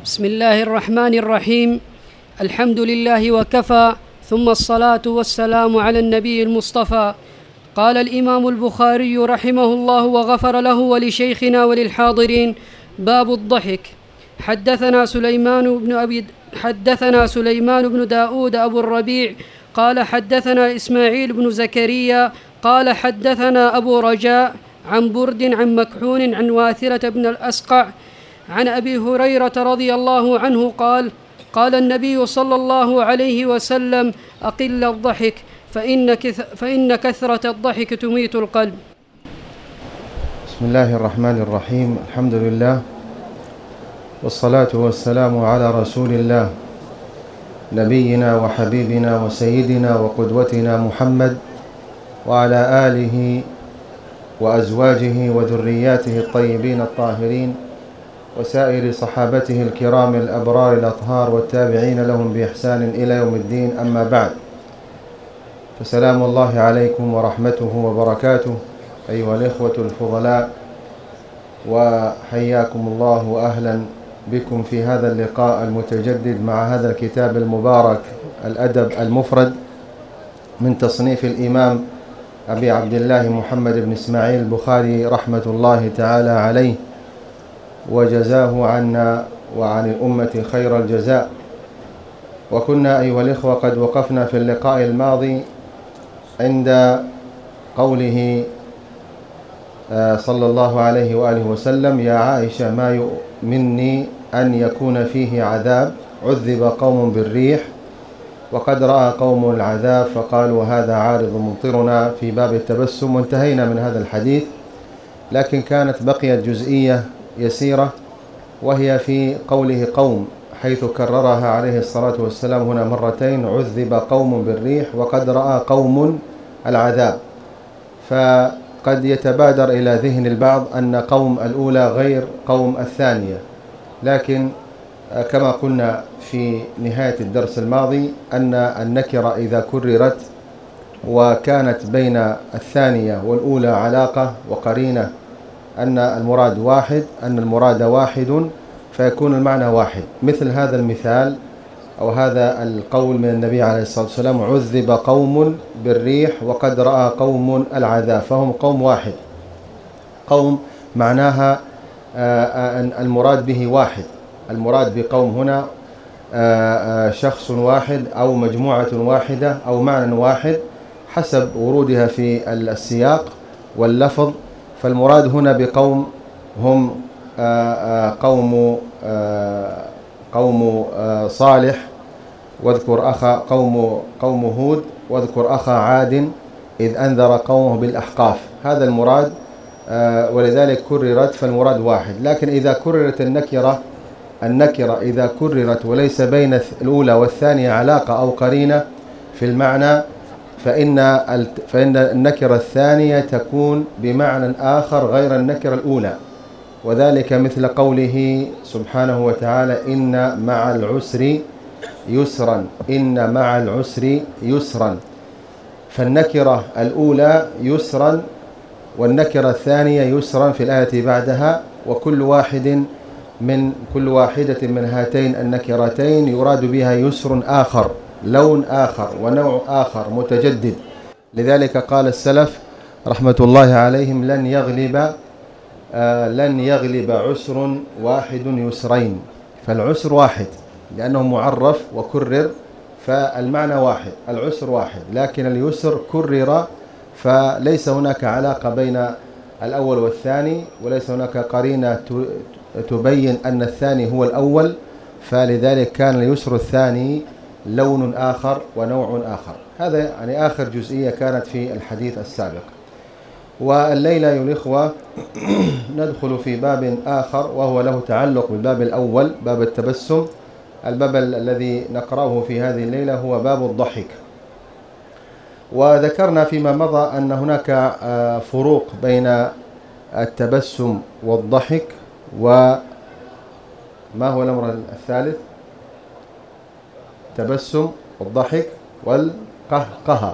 بسم الله الرحمن الرحيم. الحمد لله وكفى، ثم الصلاة والسلام على النبي المصطفى. قال الإمام البخاري رحمه الله وغفر له ولشيخنا وللحاضرين: باب الضحك. حدثنا سليمان بن داود أبو الربيع قال حدثنا إسماعيل بن زكريا قال حدثنا أبو رجاء عن برد عن مكحول عن واثرة بن الأسقع عن أبي هريرة رضي الله عنه قال: قال النبي صلى الله عليه وسلم: أقل الضحك فإن كثرة الضحك تميت القلب. بسم الله الرحمن الرحيم. الحمد لله والصلاة والسلام على رسول الله نبينا وحبيبنا وسيدنا وقدوتنا محمد وعلى آله وأزواجه وذرياته الطيبين الطاهرين وسائر صحابته الكرام الأبرار الأطهار والتابعين لهم بإحسان إلى يوم الدين. أما بعد، فسلام الله عليكم ورحمته وبركاته أيها الإخوة الفضلاء، وحياكم الله وأهلا بكم في هذا اللقاء المتجدد مع هذا الكتاب المبارك الأدب المفرد من تصنيف الإمام أبي عبد الله محمد بن إسماعيل البخاري رحمة الله تعالى عليه، وجزاه عنا وعن الأمة خير الجزاء. وكنا أيها الإخوة قد وقفنا في اللقاء الماضي عند قوله صلى الله عليه وآله وسلم: يا عائشة، ما مني أن يكون فيه عذاب، عذب قوم بالريح وقد رأى قوم العذاب فقالوا هذا عارض ممطرنا، في باب التبسم. وانتهينا من هذا الحديث، لكن كانت بقيت جزئية يسيرة، وهي في قوله قوم، حيث كررها عليه الصلاة والسلام هنا مرتين: عذب قوم بالريح وقد رأى قوم العذاب. فقد يتبادر إلى ذهن البعض أن قوم الأولى غير قوم الثانية، لكن كما قلنا في نهاية الدرس الماضي أن النكرة إذا كررت وكانت بين الثانية والأولى علاقة وقرينة أن المراد واحد، فيكون المعنى واحد. مثل هذا المثال أو هذا القول من النبي عليه الصلاة والسلام: عذب قوم بالريح وقد رأى قوم العذاب، فهم قوم واحد. قوم معناها المراد به واحد، المراد بقوم هنا شخص واحد أو مجموعة واحدة أو معنى واحد حسب ورودها في السياق واللفظ. فالمراد هنا بقوم هم قوم صالح، واذكر أخا قوم هود، واذكر أخا عاد إذ أنذر قومه بالأحقاف. هذا المراد، ولذلك كررت، فالمراد واحد. لكن إذا كررت النكرة إذا كررت وليس بين الأولى والثانية علاقة أو قرينة في المعنى، فإن النكرة الثانية تكون بمعنى آخر غير النكرة الأولى، وذلك مثل قوله سبحانه وتعالى: إن مع العسر يسرا، إن مع العسر يسرا. فالنكرة الأولى يسرا والنكرة الثانية يسرا في الآية بعدها، وكل واحدة من هاتين النكرتين يراد بها يسر آخر، لون آخر ونوع آخر متجدد. لذلك قال السلف رحمة الله عليهم: لن يغلب عسر واحد يسرين. فالعسر واحد لأنه معرف وكرر، فالمعنى واحد، العسر واحد، لكن اليسر كرر، فليس هناك علاقة بين الأول والثاني، وليس هناك قرينة تبين أن الثاني هو الأول، فلذلك كان اليسر الثاني لون آخر ونوع آخر. هذا يعني آخر جزئية كانت في الحديث السابق. والليلة أيها الإخوة ندخل في باب آخر، وهو له تعلق بالباب الأول، باب التبسم. الباب الذي نقرأه في هذه الليلة هو باب الضحك. وذكرنا فيما مضى أن هناك فروق بين التبسم والضحك. وما هو الأمر الثالث؟ التبسم والضحك والقهقهة.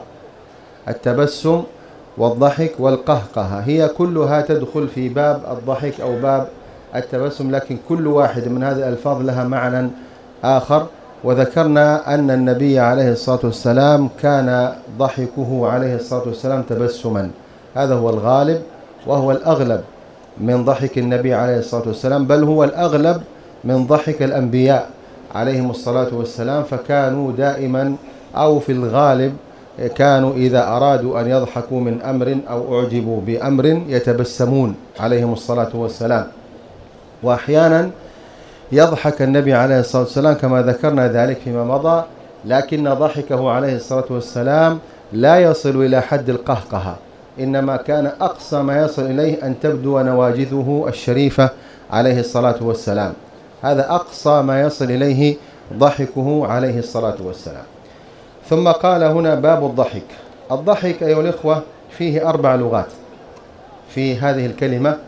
التبسم والضحك والقهقهة هي كلها تدخل في باب الضحك أو باب التبسم، لكن كل واحد من هذه الألفاظ لها معنى آخر. وذكرنا أن النبي عليه الصلاة والسلام كان ضحكه عليه الصلاة والسلام تبسما، هذا هو الغالب وهو الأغلب من ضحك النبي عليه الصلاة والسلام، بل هو الأغلب من ضحك الأنبياء عليهم الصلاة والسلام، فكانوا دائما أو في الغالب كانوا إذا أرادوا أن يضحكوا من أمر أو أعجبوا بأمر يتبسمون عليهم الصلاة والسلام. وأحيانا يضحك النبي عليه الصلاة والسلام كما ذكرنا ذلك فيما مضى، لكن ضحكه عليه الصلاة والسلام لا يصل إلى حد القهقهة، إنما كان أقصى ما يصل إليه أن تبدو نواجذه الشريفة عليه الصلاة والسلام، هذا أقصى ما يصل إليه ضحكه عليه الصلاة والسلام. ثم قال هنا باب الضحك. الضحك أيها الإخوة فيه 4 لغات في هذه الكلمة.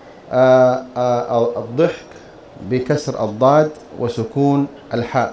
الضحك بكسر الضاد وسكون الحاء،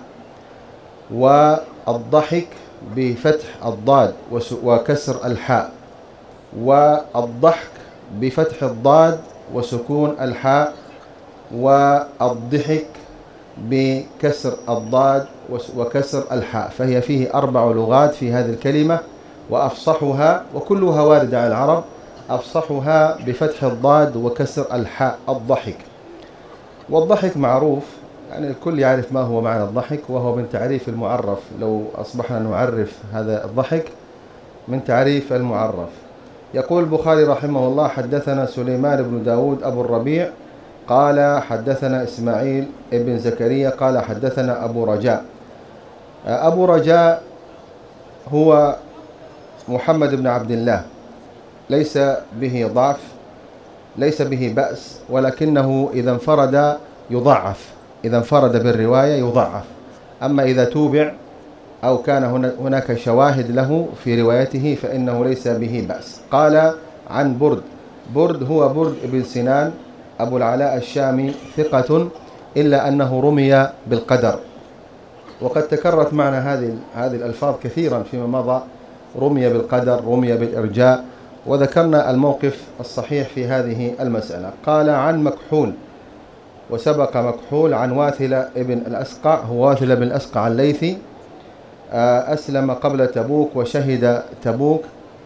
والضحك بفتح الضاد وكسر الحاء، والضحك بفتح الضاد وسكون الحاء، والضحك بكسر الضاد وكسر الحاء. فهي فيه 4 لغات في هذه الكلمة، وأفصحها وكلها واردة على العرب، أفصحها بفتح الضاد وكسر الحاء الضحك. والضحك معروف، يعني الكل يعرف ما هو معنى الضحك، وهو من تعريف المعرف. لو أصبحنا نعرف هذا الضحك من تعريف المعرف. يقول البخاري رحمه الله: حدثنا سليمان بن داود أبو الربيع قال حدثنا إسماعيل ابن زكريا قال حدثنا أبو رجاء. أبو رجاء هو محمد بن عبد الله، ليس به ضعف، ليس به بأس، ولكنه إذا انفرد يضعف، إذا انفرد بالرواية يضعف. أما إذا توبع أو كان هناك شواهد له في روايته فإنه ليس به بأس. قال عن برد هو برد بن سنان أبو العلاء الشامي، ثقة، إلا أنه رمي بالقدر، وقد تكررت معنا هذه الألفاظ كثيرا فيما مضى: رمي بالقدر، رمي بالإرجاء، وذكرنا الموقف الصحيح في هذه المسألة. قال عن مكحول، وسبق مكحول عن واثلة ابن الأسقع، هو واثلة بن الأسقع الليثي، أسلم قبل تبوك وشهد تبوك،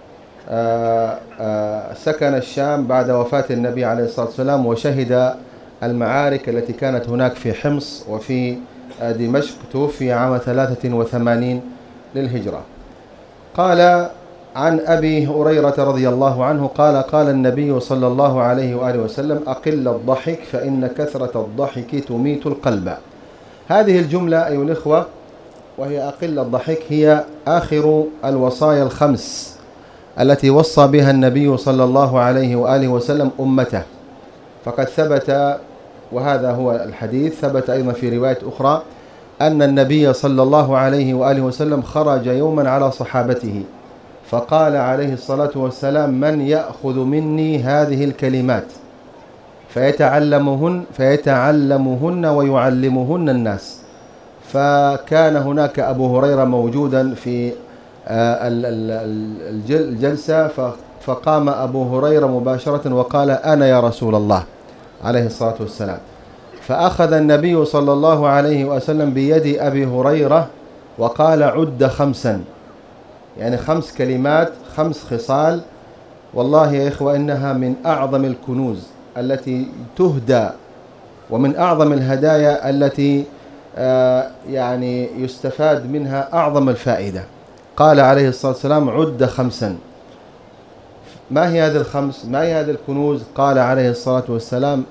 سكن الشام بعد وفاة النبي عليه الصلاة والسلام، وشهد المعارك التي كانت هناك في حمص وفي دمشق. توفي عام 83 للهجرة. قال عن أبي هريرة رضي الله عنه قال: قال النبي صلى الله عليه وآله وسلم: أقل الضحك فإن كثرة الضحك تميت القلب. هذه الجملة أيها الإخوة وهي أقل الضحك هي آخر الوصايا الخمس التي وصى بها النبي صلى الله عليه وآله وسلم أمته. فقد ثبت، وهذا هو الحديث، ثبت أيضا في رواية أخرى أن النبي صلى الله عليه وآله وسلم خرج يوما على صحابته فقال عليه الصلاة والسلام: من يأخذ مني هذه الكلمات فيتعلمهن ويعلمهن الناس. فكان هناك أبو هريرة موجودا في الجلسة، فقام أبو هريرة مباشرة وقال: أنا يا رسول الله عليه الصلاة والسلام. فأخذ النبي صلى الله عليه وسلم بيد أبي هريرة وقال: عد 5، يعني 5 كلمات، 5 خصال. والله يا إخوة إنها من أعظم الكنوز التي تهدى، ومن أعظم الهدايا التي يعني يستفاد منها أعظم الفائدة. قال عليه الصلاة والسلام: عد 5. ما هي هذه ال5؟ ما هي هذه الكنوز؟ قال عليه الصلاة والسلام: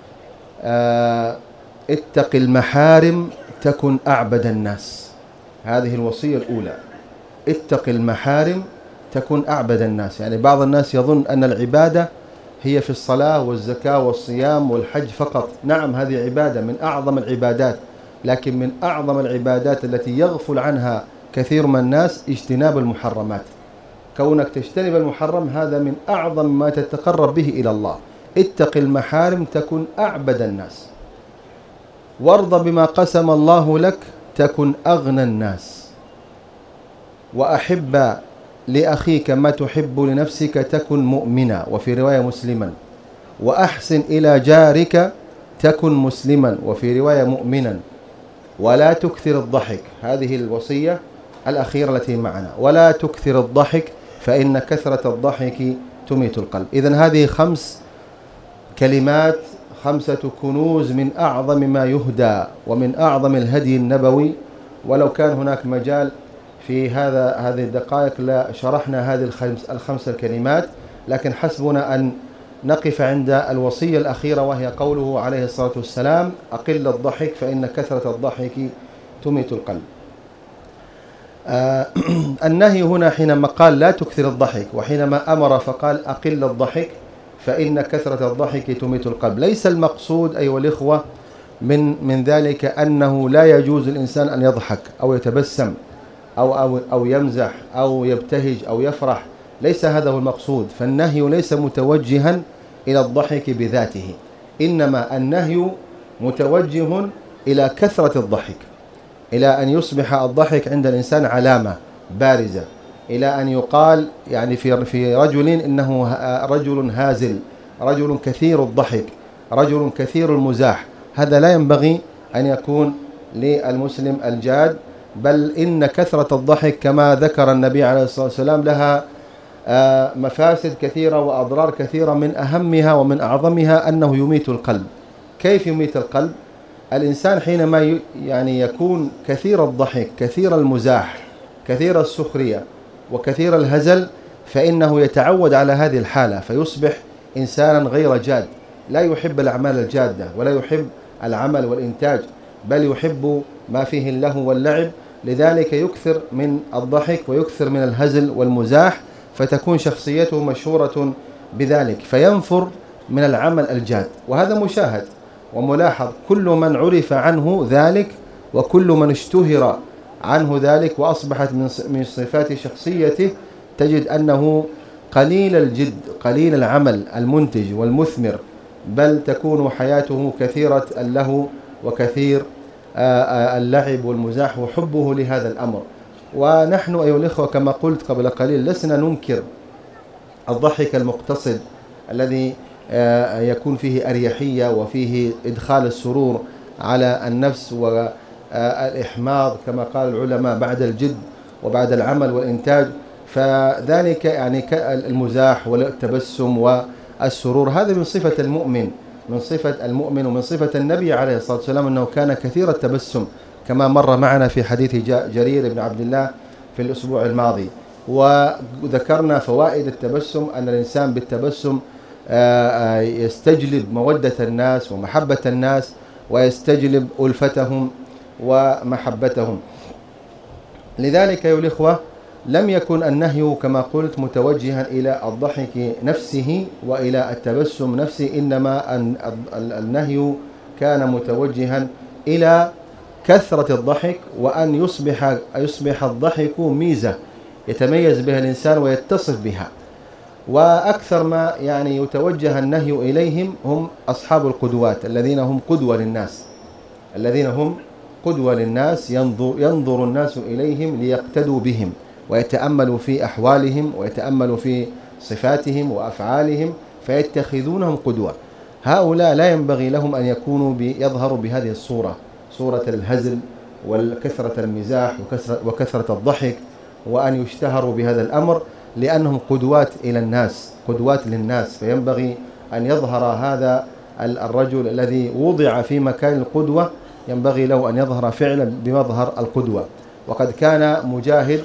اتق المحارم تكن أعبد الناس. هذه الوصية الأولى: اتق المحارم تكن أعبد الناس. يعني بعض الناس يظن أن العبادة هي في الصلاة والزكاة والصيام والحج فقط. نعم، هذه عبادة من أعظم العبادات، لكن من أعظم العبادات التي يغفل عنها كثير من الناس اجتناب المحرمات. كونك تجتنب المحرم هذا من أعظم ما تتقرب به إلى الله. اتق المحارم تكن أعبد الناس، وارض بما قسم الله لك تكن أغنى الناس، وأحب لأخيك ما تحب لنفسك تكن مؤمنا، وفي رواية مسلما، وأحسن إلى جارك تكن مسلما، وفي رواية مؤمنا، ولا تكثر الضحك. هذه الوصية الأخيرة التي معنا، ولا تكثر الضحك فإن كثرة الضحك تميت القلب. إذن هذه 5 كلمات، 5 كنوز من أعظم ما يهدى ومن أعظم الهدي النبوي. ولو كان هناك مجال في هذه الدقائق لشرحنا هذه ال5 الكلمات، لكن حسبنا أن نقف عند الوصية الأخيرة، وهي قوله عليه الصلاة والسلام: أقل الضحك فإن كثرة الضحك تميت القلب. النهي هنا حينما قال لا تكثر الضحك، وحينما أمر فقال أقل الضحك فإن كثرة الضحك تميت القلب، ليس المقصود أيها الإخوة من ذلك أنه لا يجوز الإنسان أن يضحك أو يتبسم أو يمزح أو يبتهج أو يفرح، ليس هذا هو المقصود. فالنهي ليس متوجها إلى الضحك بذاته، إنما النهي متوجه إلى كثرة الضحك، إلى أن يصبح الضحك عند الإنسان علامة بارزة، إلى أن يقال يعني في رجل إنه رجل هازل، رجل كثير الضحك، رجل كثير المزاح. هذا لا ينبغي أن يكون للمسلم الجاد، بل إن كثرة الضحك كما ذكر النبي عليه الصلاة والسلام لها مفاسد كثيرة وأضرار كثيرة، من أهمها ومن أعظمها أنه يميت القلب. كيف يميت القلب؟ الإنسان حينما يعني يكون كثير الضحك، كثير المزاح، كثير السخرية، وكثير الهزل، فإنه يتعود على هذه الحالة، فيصبح إنسانا غير جاد، لا يحب الأعمال الجادة، ولا يحب العمل والإنتاج، بل يحب ما فيه اللهو واللعب. لذلك يكثر من الضحك ويكثر من الهزل والمزاح، فتكون شخصيته مشهورة بذلك، فينفر من العمل الجاد. وهذا مشاهد وملاحظ، كل من عرف عنه ذلك وكل من اشتهر عنه ذلك وأصبحت من صفات شخصيته، تجد أنه قليل الجد، قليل العمل المنتج والمثمر، بل تكون حياته كثيرة اللهو وكثير اللعب والمزاح وحبه لهذا الأمر. ونحن أيها الإخوة كما قلت قبل قليل لسنا ننكر الضحك المقتصد الذي يكون فيه أريحية وفيه إدخال السرور على النفس والإحماض كما قال العلماء بعد الجد وبعد العمل والإنتاج. فذلك يعني المزاح والتبسم والسرور هذا من صفة المؤمن، من صفة المؤمن ومن صفة النبي عليه الصلاة والسلام أنه كان كثير التبسم، كما مر معنا في حديث جرير بن عبد الله في الأسبوع الماضي. وذكرنا فوائد التبسم، أن الإنسان بالتبسم يستجلب مودة الناس ومحبة الناس، ويستجلب ألفتهم ومحبتهم. لذلك أيها الإخوة لم يكن النهي كما قلت متوجها إلى الضحك نفسه وإلى التبسم نفسه، إنما النهي كان متوجها إلى كثرة الضحك، وأن يصبح الضحك ميزة يتميز بها الإنسان ويتصف بها. وأكثر ما يعني يتوجه النهي إليهم هم أصحاب القدوات الذين هم قدوة للناس، الذين هم قدوة للناس، ينظر الناس إليهم ليقتدوا بهم ويتأملوا في أحوالهم ويتأملوا في صفاتهم وأفعالهم فيتخذونهم قدوة. هؤلاء لا ينبغي لهم أن يكونوا يظهروا بهذه الصورة، صورة الهزل وكثرة المزاح وكثرة الضحك، وأن يشتهروا بهذا الأمر، لأنهم قدوات إلى الناس، قدوات للناس. فينبغي أن يظهر هذا الرجل الذي وضع في مكان القدوة، ينبغي له أن يظهر فعلا بمظهر القدوة. وقد كان مجاهد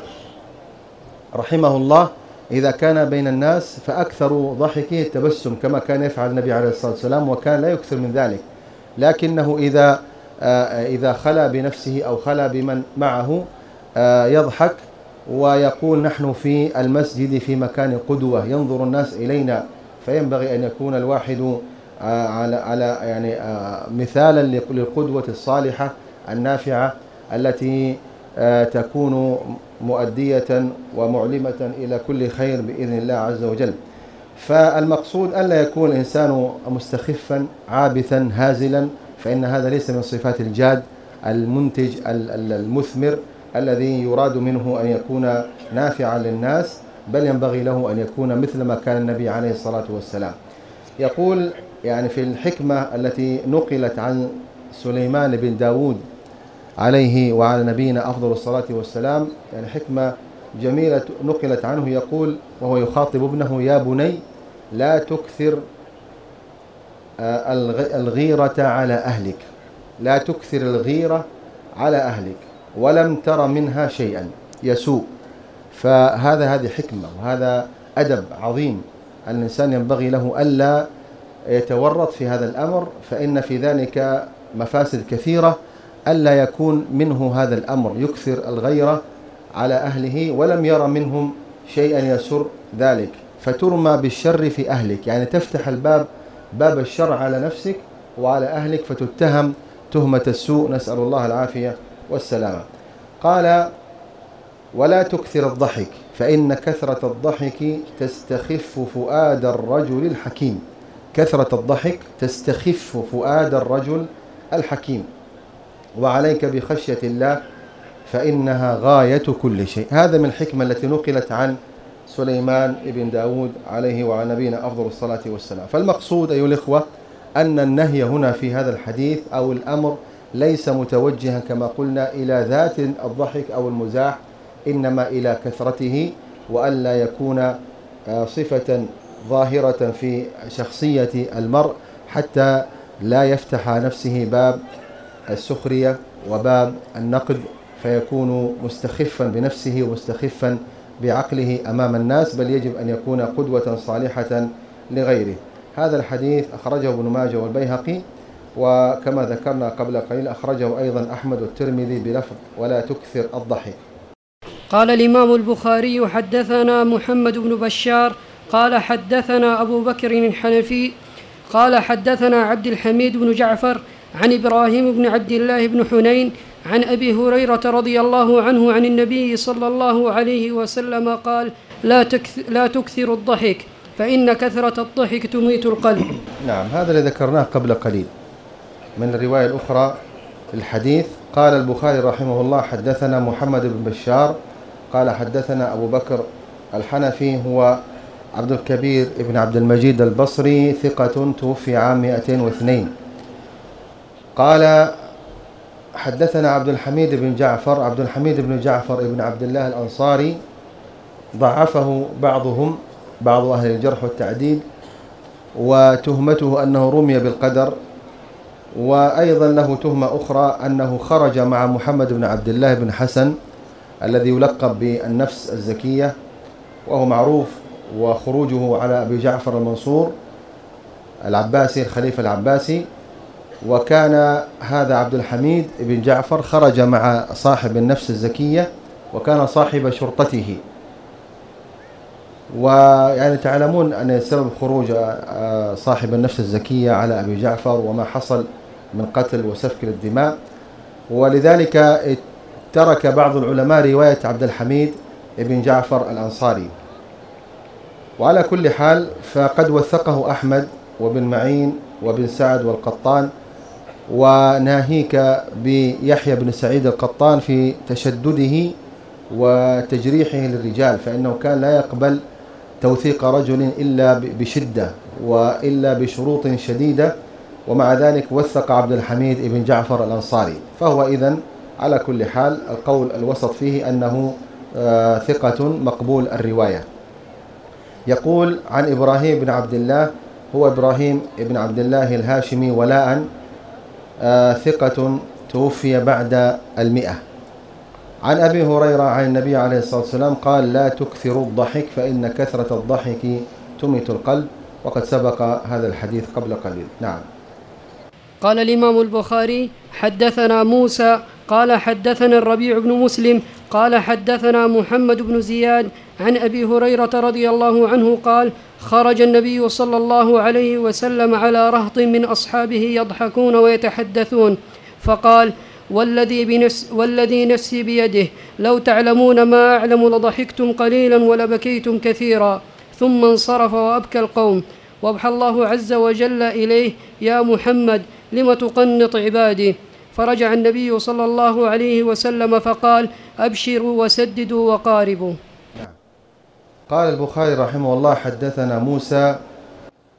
رحمه الله إذا كان بين الناس فأكثر ضحكه التبسم كما كان يفعل النبي عليه الصلاة والسلام، وكان لا يكثر من ذلك، لكنه إذا خلا بنفسه أو خلا بمن معه يضحك ويقول نحن في المسجد في مكان قدوة ينظر الناس إلينا. فينبغي أن يكون الواحد على يعني مثالا للقدوة الصالحة النافعة التي تكون مؤدية ومعلمة إلى كل خير بإذن الله عز وجل. فالمقصود ألا يكون الإنسان مستخفا عابثا هازلا، فإن هذا ليس من صفات الجاد المنتج المثمر الذي يراد منه أن يكون نافعا للناس، بل ينبغي له أن يكون مثل ما كان النبي عليه الصلاة والسلام. يقول يعني في الحكمة التي نقلت عن سليمان بن داود عليه وعلى نبينا أفضل الصلاة والسلام، يعني حكمة جميلة نقلت عنه، يقول وهو يخاطب ابنه: يا بني لا تكثر الغيرة على أهلك، لا تكثر الغيرة على أهلك ولم تر منها شيئا يسوء. فهذه حكمة وهذا أدب عظيم. الإنسان ينبغي له ألا يتورط في هذا الأمر، فإن في ذلك مفاسد كثيرة، ألا يكون منه هذا الأمر، يكثر الغيرة على أهله ولم ير منهم شيئا يسر ذلك، فترمى بالشر في أهلك، يعني تفتح باب الشر على نفسك وعلى أهلك، فتتهم تهمة السوء، نسأل الله العافية والسلامة. قال: ولا تكثر الضحك فإن كثرة الضحك تستخف فؤاد الرجل الحكيم. كثرة الضحك تستخف فؤاد الرجل الحكيم. وعليك بخشية الله فإنها غاية كل شيء. هذا من الحكمة التي نقلت عن سليمان بن داود عليه وعلى نبينا أفضل الصلاة والسلام. فالمقصود أيها الإخوة أن النهي هنا في هذا الحديث أو الأمر ليس متوجها كما قلنا إلى ذات الضحك أو المزاح، إنما إلى كثرته، وألا يكون صفة ظاهرة في شخصية المرء حتى لا يفتح نفسه باب السخرية وباب النقد، فيكون مستخفا بنفسه ومستخفا بعقله أمام الناس، بل يجب أن يكون قدوة صالحة لغيره. هذا الحديث أخرجه ابن ماجه والبيهقي، وكما ذكرنا قبل قليل أخرجه أيضا أحمد والترمذي بلفظ: ولا تكثر الضحك. قال الإمام البخاري: حدثنا محمد بن بشار قال حدثنا أبو بكر الحنفي قال حدثنا عبد الحميد بن جعفر عن إبراهيم بن عبد الله بن حنين عن أبي هريرة رضي الله عنه عن النبي صلى الله عليه وسلم قال: لا تكثر الضحك فإن كثرة الضحك تميت القلب. نعم، هذا الذي ذكرناه قبل قليل من الرواية الأخرى في الحديث. قال البخاري رحمه الله: حدثنا محمد بن بشار قال حدثنا أبو بكر الحنفي، هو عبد الكبير بن عبد المجيد البصري، ثقة، توفي عام 202. قال حدثنا عبد الحميد بن جعفر. عبد الحميد بن جعفر بن عبد الله الأنصاري ضعفه بعض أهل الجرح والتعديل، وتهمته أنه رمي بالقدر، وأيضا له تهمة أخرى أنه خرج مع محمد بن عبد الله بن حسن الذي يلقب بالنفس الزكية، وهو معروف، وخروجه على أبي جعفر المنصور العباسي الخليفة العباسي. وكان هذا عبد الحميد بن جعفر خرج مع صاحب النفس الزكية، وكان صاحب شرطته. ويعني تعلمون أن سبب خروج صاحب النفس الزكية على أبي جعفر وما حصل من قتل وسفك للدماء، ولذلك ترك بعض العلماء رواية عبد الحميد بن جعفر الأنصاري. وعلى كل حال فقد وثقه أحمد وابن معين وابن سعد والقطان، وناهيك بيحيى بن سعيد القطان في تشدده وتجريحه للرجال، فإنه كان لا يقبل توثيق رجل إلا بشدة وإلا بشروط شديدة، ومع ذلك وثق عبد الحميد بن جعفر الأنصاري. فهو إذن على كل حال القول الوسط فيه أنه ثقة مقبول الرواية. يقول عن إبراهيم بن عبد الله، هو إبراهيم بن عبد الله الهاشمي ولاء، ثقة، توفي بعد 100. عن أبي هريرة عن النبي عليه الصلاة والسلام قال: لا تكثروا الضحك فإن كثرة الضحك تميت القلب. وقد سبق هذا الحديث قبل قليل. نعم. قال الإمام البخاري: حدثنا موسى قال حدثنا الربيع بن مسلم قال حدثنا محمد بن زياد عن أبي هريرة رضي الله عنه قال: خرج النبي صلى الله عليه وسلم على رهط من أصحابه يضحكون ويتحدثون، فقال: والذي نفسي بيده لو تعلمون ما أعلم لضحكتم قليلا ولبكيتم كثيرا. ثم انصرف وأبكى القوم، وأوحى الله عز وجل إليه: يا محمد لم تقنط عبادي؟ فرجع النبي صلى الله عليه وسلم فقال: أبشروا وسددوا وقاربوا. قال البخاري رحمه الله: حدثنا موسى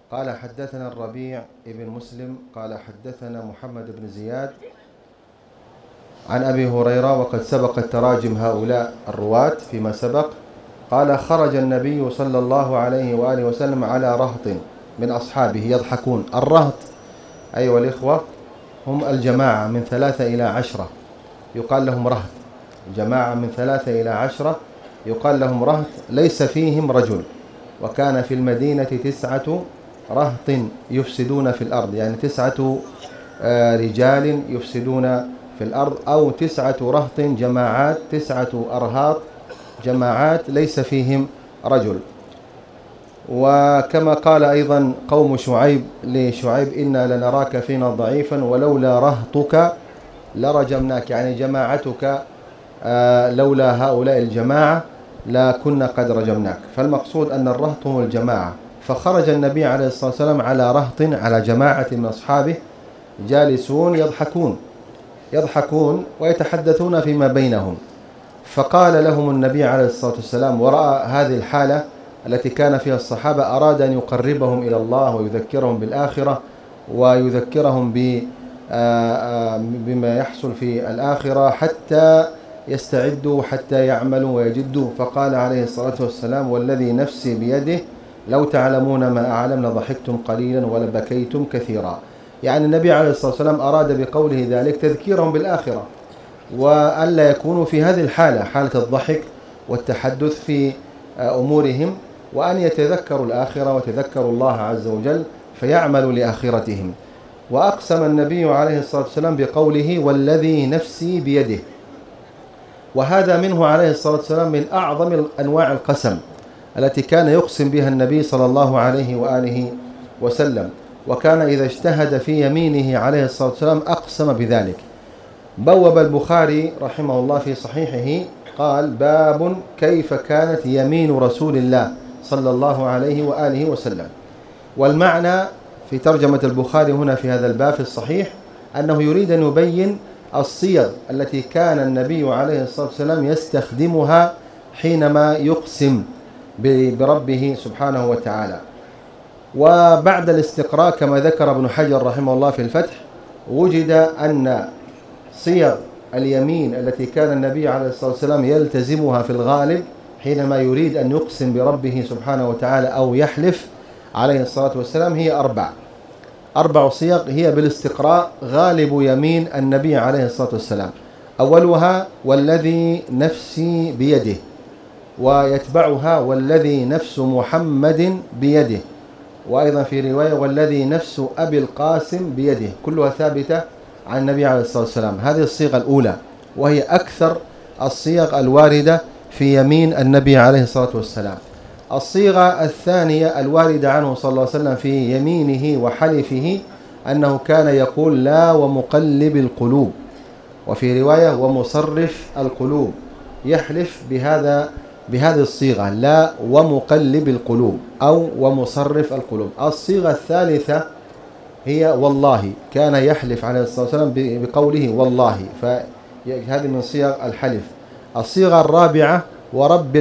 قال حدثنا الربيع بن مسلم قال حدثنا محمد بن زياد عن أبي هريرة، وقد سبقت تراجم هؤلاء الرواة فيما سبق. قال خرج النبي صلى الله عليه وآله وسلم على رهط من أصحابه يضحكون. الرهط أيها الإخوة هم الجماعة من 3 إلى 10 يقال لهم رهط. جماعة من 3 إلى 10 يقال لهم رهط، ليس فيهم رجل. وكان في المدينة 9 رهط يفسدون في الأرض، يعني 9 رجال يفسدون في الأرض، أو 9 رهط جماعات، 9 أرهاط جماعات ليس فيهم رجل. وكما قال أيضا قوم شعيب لشعيب إنا لنراك فينا ضعيفا ولولا رهطك لرجمناك، يعني جماعتك لولا هؤلاء الجماعة لا كنا قد رجمناك. فالمقصود أن الرهط هم الجماعة. فخرج النبي عليه الصلاة والسلام على رهط، على جماعة من أصحابه جالسون يضحكون ويتحدثون فيما بينهم. فقال لهم النبي عليه الصلاة والسلام ورأى هذه الحالة التي كان فيها الصحابة، أراد أن يقربهم إلى الله ويذكرهم بالآخرة ويذكرهم بما يحصل في الآخرة حتى يستعدوا، حتى يعملوا ويجدوا. فقال عليه الصلاة والسلام والذي نفسي بيده لو تعلمون ما أعلم لضحكتم قليلا ولبكيتم كثيرا. يعني النبي عليه الصلاة والسلام أراد بقوله ذلك تذكيرهم بالآخرة، وألا يكونوا في هذه الحالة، حالة الضحك والتحدث في أمورهم، وأن يتذكروا الآخرة وتذكروا الله عز وجل فيعملوا لآخرتهم. وأقسم النبي عليه الصلاة والسلام بقوله والذي نفسي بيده، وهذا منه عليه الصلاة والسلام من أعظم أنواع القسم التي كان يقسم بها النبي صلى الله عليه وآله وسلم. وكان إذا اجتهد في يمينه عليه الصلاة والسلام أقسم بذلك. بوب البخاري رحمه الله في صحيحه قال باب كيف كانت يمين رسول الله صلى الله عليه وآله وسلم. والمعنى في ترجمة البخاري هنا في هذا الباب في الصحيح أنه يريد أن يبين الصيغ التي كان النبي عليه الصلاة والسلام يستخدمها حينما يقسم بربه سبحانه وتعالى. وبعد الاستقراء كما ذكر ابن حجر رحمه الله في الفتح، وجد أن صيغ اليمين التي كان النبي عليه الصلاة والسلام يلتزمها في الغالب حينما يريد أن يقسم بربه سبحانه وتعالى أو يحلف عليه الصلاة والسلام هي 4 صيغ هي بالاستقراء غالب يمين النبي عليه الصلاة والسلام. أولها والذي نفسي بيده، ويتبعها والذي نفس محمد بيده، وأيضا في رواية والذي نفس أبي القاسم بيده، كلها ثابتة عن النبي عليه الصلاة والسلام. هذه الصيغة الأولى وهي أكثر الصيغ الواردة في يمين النبي عليه الصلاة والسلام. الصيغة الثانية الواردة عنه صلى الله عليه وسلم في يمينه وحلفه أنه كان يقول لا ومقلب القلوب، وفي رواية ومصرف القلوب، يحلف بهذه الصيغة لا ومقلب القلوب أو ومصرف القلوب. الصيغة الثالثة هي والله، كان يحلف عليه الصلاة والسلام بقوله والله، فهذه من صيغ الحلف. الصيغة الرابعة ورب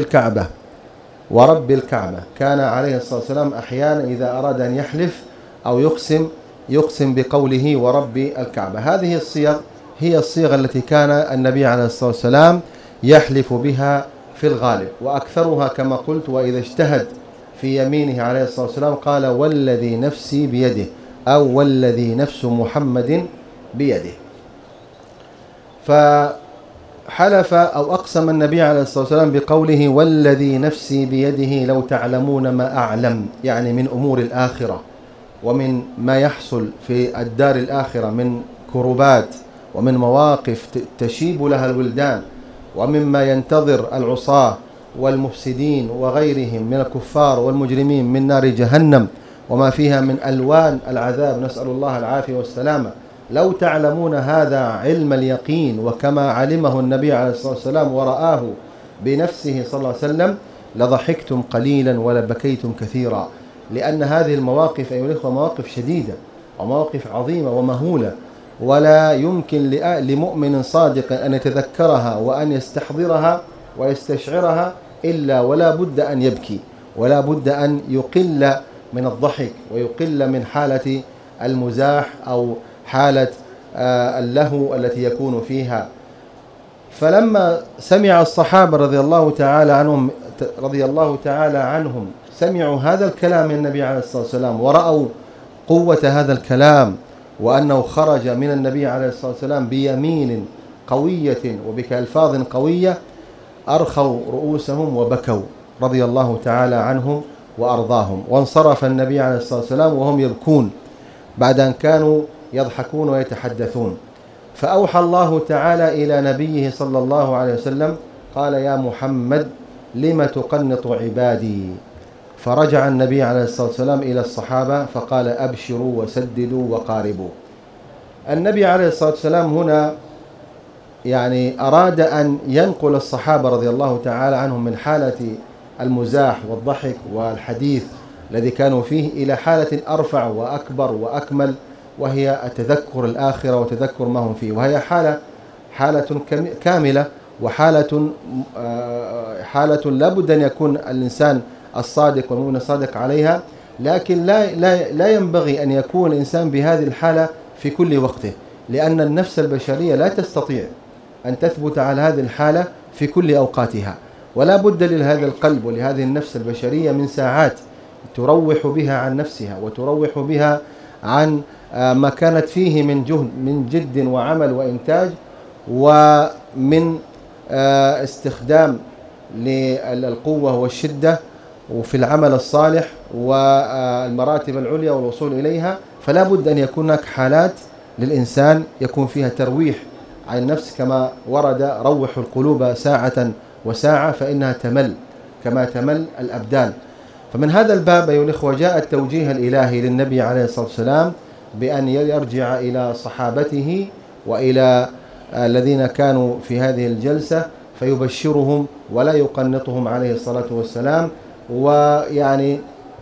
الكعبة، كان عليه الصلاة والسلام أحيانا إذا أراد أن يحلف أو يقسم بقوله ورب الكعبة. هذه الصيغ هي الصيغة التي كان النبي عليه الصلاة والسلام يحلف بها في الغالب، وأكثرها كما قلت وإذا اجتهد في يمينه عليه الصلاة والسلام قال والذي نفسي بيده أو والذي نفس محمد بيده. فحلف أو أقسم النبي عليه الصلاة والسلام بقوله والذي نفسي بيده لو تعلمون ما أعلم، يعني من أمور الآخرة ومن ما يحصل في الدار الآخرة من كربات ومن مواقف تشيب لها الولدان، ومما ينتظر العصاة والمفسدين وغيرهم من الكفار والمجرمين من نار جهنم وما فيها من ألوان العذاب، نسأل الله العافية والسلامة. لو تعلمون هذا علم اليقين وكما علمه النبي عليه الصلاة والسلام ورآه بنفسه صلى الله عليه وسلم لضحكتم قليلا ولبكيتم كثيرا. لأن هذه المواقف أيها الأخوة مواقف شديدة ومواقف عظيمة ومهولة، ولا يمكن لمؤمن صادق أن يتذكرها وأن يستحضرها ويستشعرها إلا ولا بد أن يبكي، ولا بد أن يقل من الضحك ويقل من حالة المزاح أو حالة اللهو التي يكون فيها. فلما سمع الصحابة رضي الله تعالى عنهم سمعوا هذا الكلام من النبي عليه الصلاة والسلام ورأوا قوة هذا الكلام وأنه خرج من النبي عليه الصلاة والسلام بيمين قوية وبألفاظ قوية، أرخوا رؤوسهم وبكوا رضي الله تعالى عنهم وأرضاهم. وانصرف النبي عليه الصلاة والسلام وهم يبكون بعد أن كانوا يضحكون ويتحدثون. فأوحى الله تعالى إلى نبيه صلى الله عليه وسلم قال: يا محمد لم تقنط عبادي؟ فرجع النبي عليه الصلاة والسلام إلى الصحابة فقال: أبشروا وسددوا وقاربوا. النبي عليه الصلاة والسلام هنا يعني أراد أن ينقل الصحابة رضي الله تعالى عنهم من حالة المزاح والضحك والحديث الذي كانوا فيه إلى حالة أرفع وأكبر وأكمل، وهي التذكر الآخرة وتذكر ما هم فيه، وهي حالة كاملة، وحالة لا بد أن يكون الإنسان الصادق والمؤمن الصادق عليها، لكن لا ينبغي أن يكون الإنسان بهذه الحالة في كل وقته، لأن النفس البشرية لا تستطيع أن تثبت على هذه الحالة في كل أوقاتها، ولا بد لهذا القلب ولهذه النفس البشرية من ساعات تروح بها عن نفسها وتروح بها عن ما كانت فيه من جد وعمل وإنتاج، ومن استخدام للقوة والشدة وفي العمل الصالح والمراتب العليا والوصول إليها. فلا بد أن يكون هناك حالات للإنسان يكون فيها ترويح عن النفس، كما ورد: روحوا القلوب ساعة وساعة فإنها تمل كما تمل الأبدان. فمن هذا الباب أيها الإخوة جاء التوجيه الإلهي للنبي عليه الصلاة والسلام بأن يرجع إلى صحابته وإلى الذين كانوا في هذه الجلسة فيبشرهم ولا يقنطهم عليه الصلاة والسلام. ويعني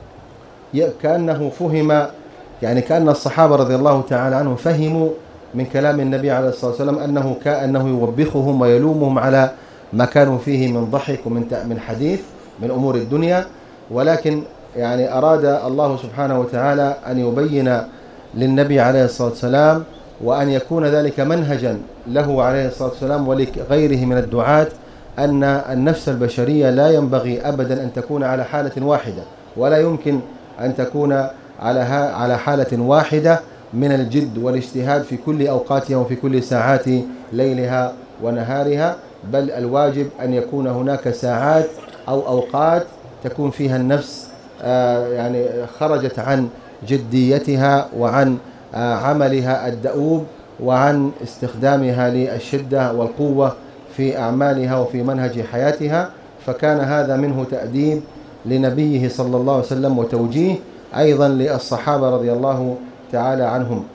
كأنه فهم، يعني كأن الصحابة رضي الله تعالى عنهم فهموا من كلام النبي عليه الصلاة والسلام أنه يوبخهم ويلومهم على ما كانوا فيه من ضحك ومن حديث من أمور الدنيا، ولكن يعني أراد الله سبحانه وتعالى أن يبين للنبي عليه الصلاة والسلام وأن يكون ذلك منهجا له عليه الصلاة والسلام ولغيره من الدعاة أن النفس البشرية لا ينبغي أبدا أن تكون على حالة واحدة، ولا يمكن أن تكون على حالة واحدة من الجد والاجتهاد في كل أوقاتها وفي كل ساعات ليلها ونهارها، بل الواجب أن يكون هناك ساعات أو أوقات تكون فيها النفس يعني خرجت عن جديتها وعن عملها الدؤوب وعن استخدامها للشدة والقوة في أعمالها وفي منهج حياتها. فكان هذا منه تأديب لنبيه صلى الله عليه وسلم وتوجيه أيضا للصحابة رضي الله تعالى عنهم.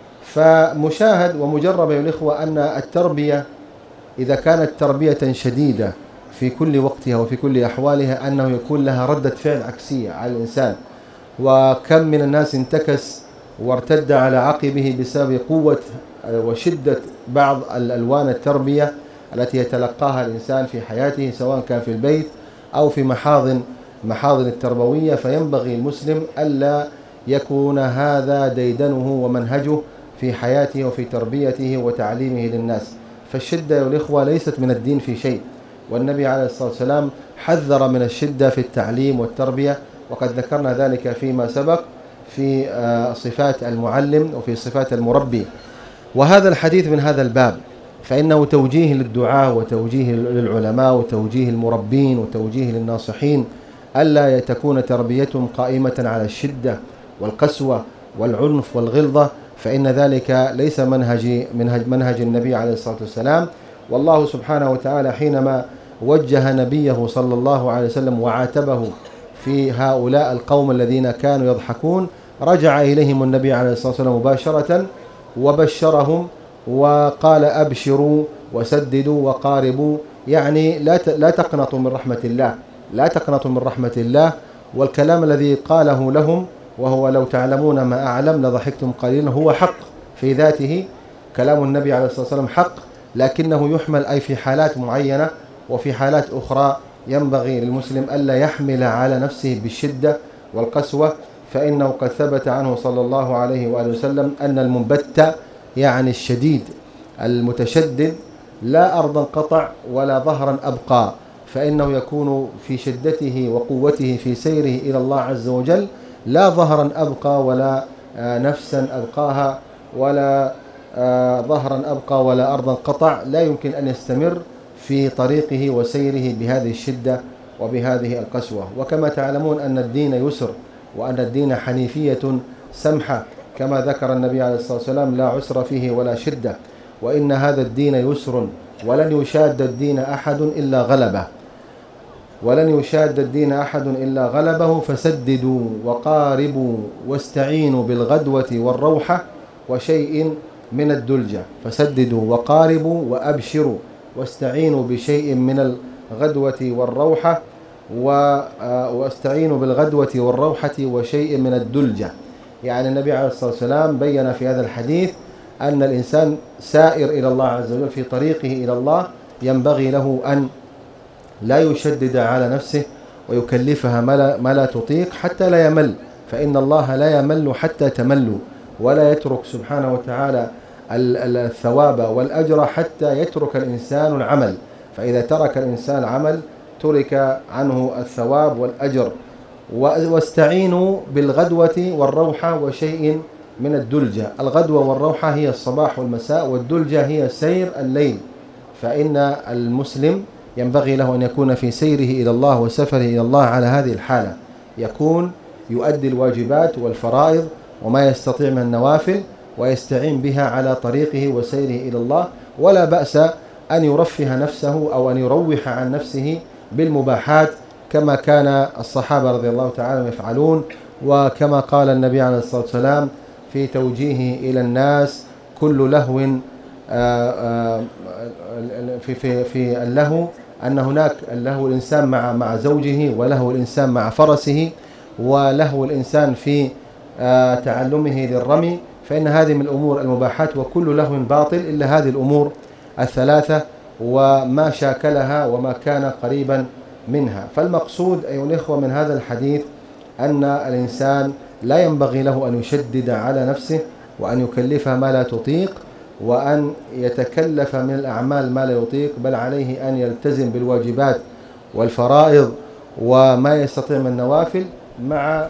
فمشاهد ومجرب يا الإخوة أن التربية إذا كانت تربية شديدة في كل وقتها وفي كل أحوالها أنه يكون لها ردة فعل عكسية على الإنسان. وكم من الناس انتكس وارتد على عقبه بسبب قوة وشدة بعض الألوان التربية التي يتلقاها الإنسان في حياته، سواء كان في البيت أو في محاضن التربوية. فينبغي المسلم ألا يكون هذا ديدنه ومنهجه في حياته وفي تربيته وتعليمه للناس. فالشدة يا الإخوة ليست من الدين في شيء، والنبي عليه الصلاة والسلام حذر من الشدة في التعليم والتربية، وقد ذكرنا ذلك فيما سبق في صفات المعلم وفي صفات المربي. وهذا الحديث من هذا الباب، فإنه توجيه للدعاة وتوجيه للعلماء وتوجيه المربين وتوجيه للناصحين ألا تكون تربيتهم قائمة على الشدة والقسوة والعنف والغلظة، فإن ذلك ليس منهج النبي عليه الصلاة والسلام. والله سبحانه وتعالى حينما وجه نبيه صلى الله عليه وسلم وعاتبه في هؤلاء القوم الذين كانوا يضحكون، رجع إليهم النبي عليه الصلاة والسلام مباشرة وبشرهم وقال: أبشروا وسددوا وقاربوا، يعني لا تقنطوا من رحمة الله، لا تقنطوا من رحمة الله. والكلام الذي قاله لهم وهو: لو تعلمون ما أعلم لضحكتم قليلا، هو حق في ذاته، كلام النبي عليه الصلاة والسلام حق، لكنه يحمل أي في حالات معينة، وفي حالات أخرى ينبغي للمسلم ألا يحمل على نفسه بالشدة والقسوة، فإنه قد ثبت عنه صلى الله عليه وآله وسلم أن المنبت يعني الشديد المتشدد لا أرضا قطع ولا ظهرا أبقى، فإنه يكون في شدته وقوته في سيره إلى الله عز وجل لا ظهرا أبقى ولا نفسا أبقاها ولا ظهرا أبقى ولا أرضا قطع، لا يمكن أن يستمر في طريقه وسيره بهذه الشدة وبهذه القسوة. وكما تعلمون أن الدين يسر وأن الدين حنيفية سمحة، كما ذكر النبي عليه الصلاة والسلام لا عسر فيه ولا شدة، وإن هذا الدين يسر ولن يشاد الدين أحد إلا غلبه، ولن يشاد الدين أحد إلا غلبه، فسددوا وقاربوا واستعينوا بالغدوة والروحة وشيء من الدلجة. فسددوا وقاربوا وأبشروا واستعينوا بشيء من الغدوة والروحة واستعينوا بالغدوة والروحة وشيء من الدلجة. يعني النبي عليه الصلاة والسلام بين في هذا الحديث أن الإنسان سائر إلى الله عز وجل في طريقه إلى الله ينبغي له أن لا يشدد على نفسه ويكلفها ما لا تطيق حتى لا يمل، فإن الله لا يمل حتى تملوا، ولا يترك سبحانه وتعالى الثواب والأجر حتى يترك الإنسان العمل، فإذا ترك الإنسان العمل ترك عنه الثواب والأجر. واستعينوا بالغدوة والروحة وشيء من الدلجة. الغدوة والروحة هي الصباح والمساء، والدلجة هي سير الليل، فإن المسلم ينبغي له أن يكون في سيره إلى الله وسفره إلى الله على هذه الحالة، يكون يؤدي الواجبات والفرائض وما يستطيع من النوافل ويستعين بها على طريقه وسيره إلى الله، ولا بأس أن يرفه نفسه أو أن يروح عن نفسه بالمباحات كما كان الصحابة رضي الله تعالى يفعلون، وكما قال النبي عليه الصلاة والسلام في توجيهه إلى الناس: كل لهو في اللهو أن هناك اللهو الإنسان مع زوجه، ولهو الإنسان مع فرسه، ولهو الإنسان في تعلمه للرمي، فإن هذه من الأمور المباحات، وكل لهو باطل إلا هذه الأمور الثلاثة وما شاكلها وما كان قريبا منها. فالمقصود أيها الإخوة من هذا الحديث أن الإنسان لا ينبغي له أن يشدد على نفسه وأن يكلفها ما لا تطيق وأن يتكلف من الأعمال ما لا يطيق، بل عليه أن يلتزم بالواجبات والفرائض وما يستطيع من النوافل مع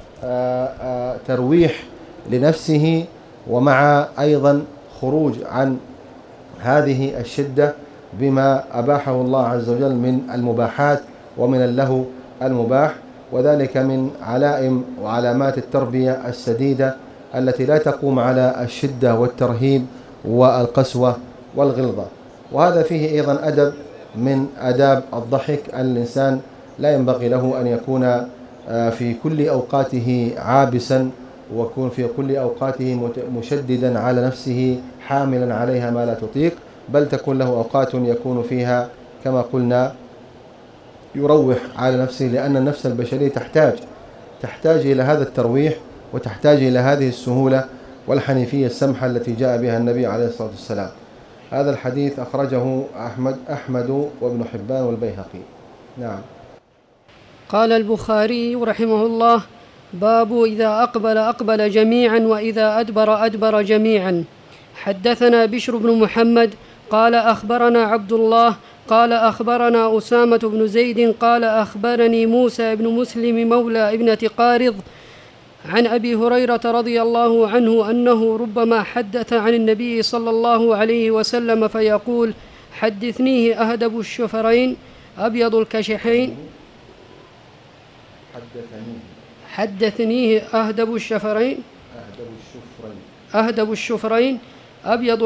ترويح لنفسه، ومع أيضا خروج عن هذه الشدة بما أباحه الله عز وجل من المباحات ومن اللهو المباح، وذلك من علائم وعلامات التربية السديدة التي لا تقوم على الشدة والترهيب والقسوة والغلظة. وهذا فيه أيضا أدب من آداب الضحك، أن الإنسان لا ينبغي له أن يكون في كل أوقاته عابسا، ويكون في كل أوقاته مشددا على نفسه حاملا عليها ما لا تطيق، بل تكون له أوقات يكون فيها كما قلنا يروح على نفسه، لأن النفس البشرية تحتاج إلى هذا الترويح، وتحتاج إلى هذه السهولة والحنيفية السمحة التي جاء بها النبي عليه الصلاة والسلام. هذا الحديث أخرجه أحمد وابن حبان والبيهقي. نعم. قال البخاري رحمه الله: باب إذا أقبل جميعا وإذا أدبر جميعا. حدثنا بشر بن محمد قال أخبرنا عبد الله قال أخبرنا أسامة بن زيد قال أخبرني موسى بن مسلم مولى ابنة قارض عن أبي هريرة رضي الله عنه أنه ربما حدث عن النبي صلى الله عليه وسلم فيقول: حدثنيه أهدب الشفرين أبيض الكشحين حدثنيه أهدب الشفرين أبيض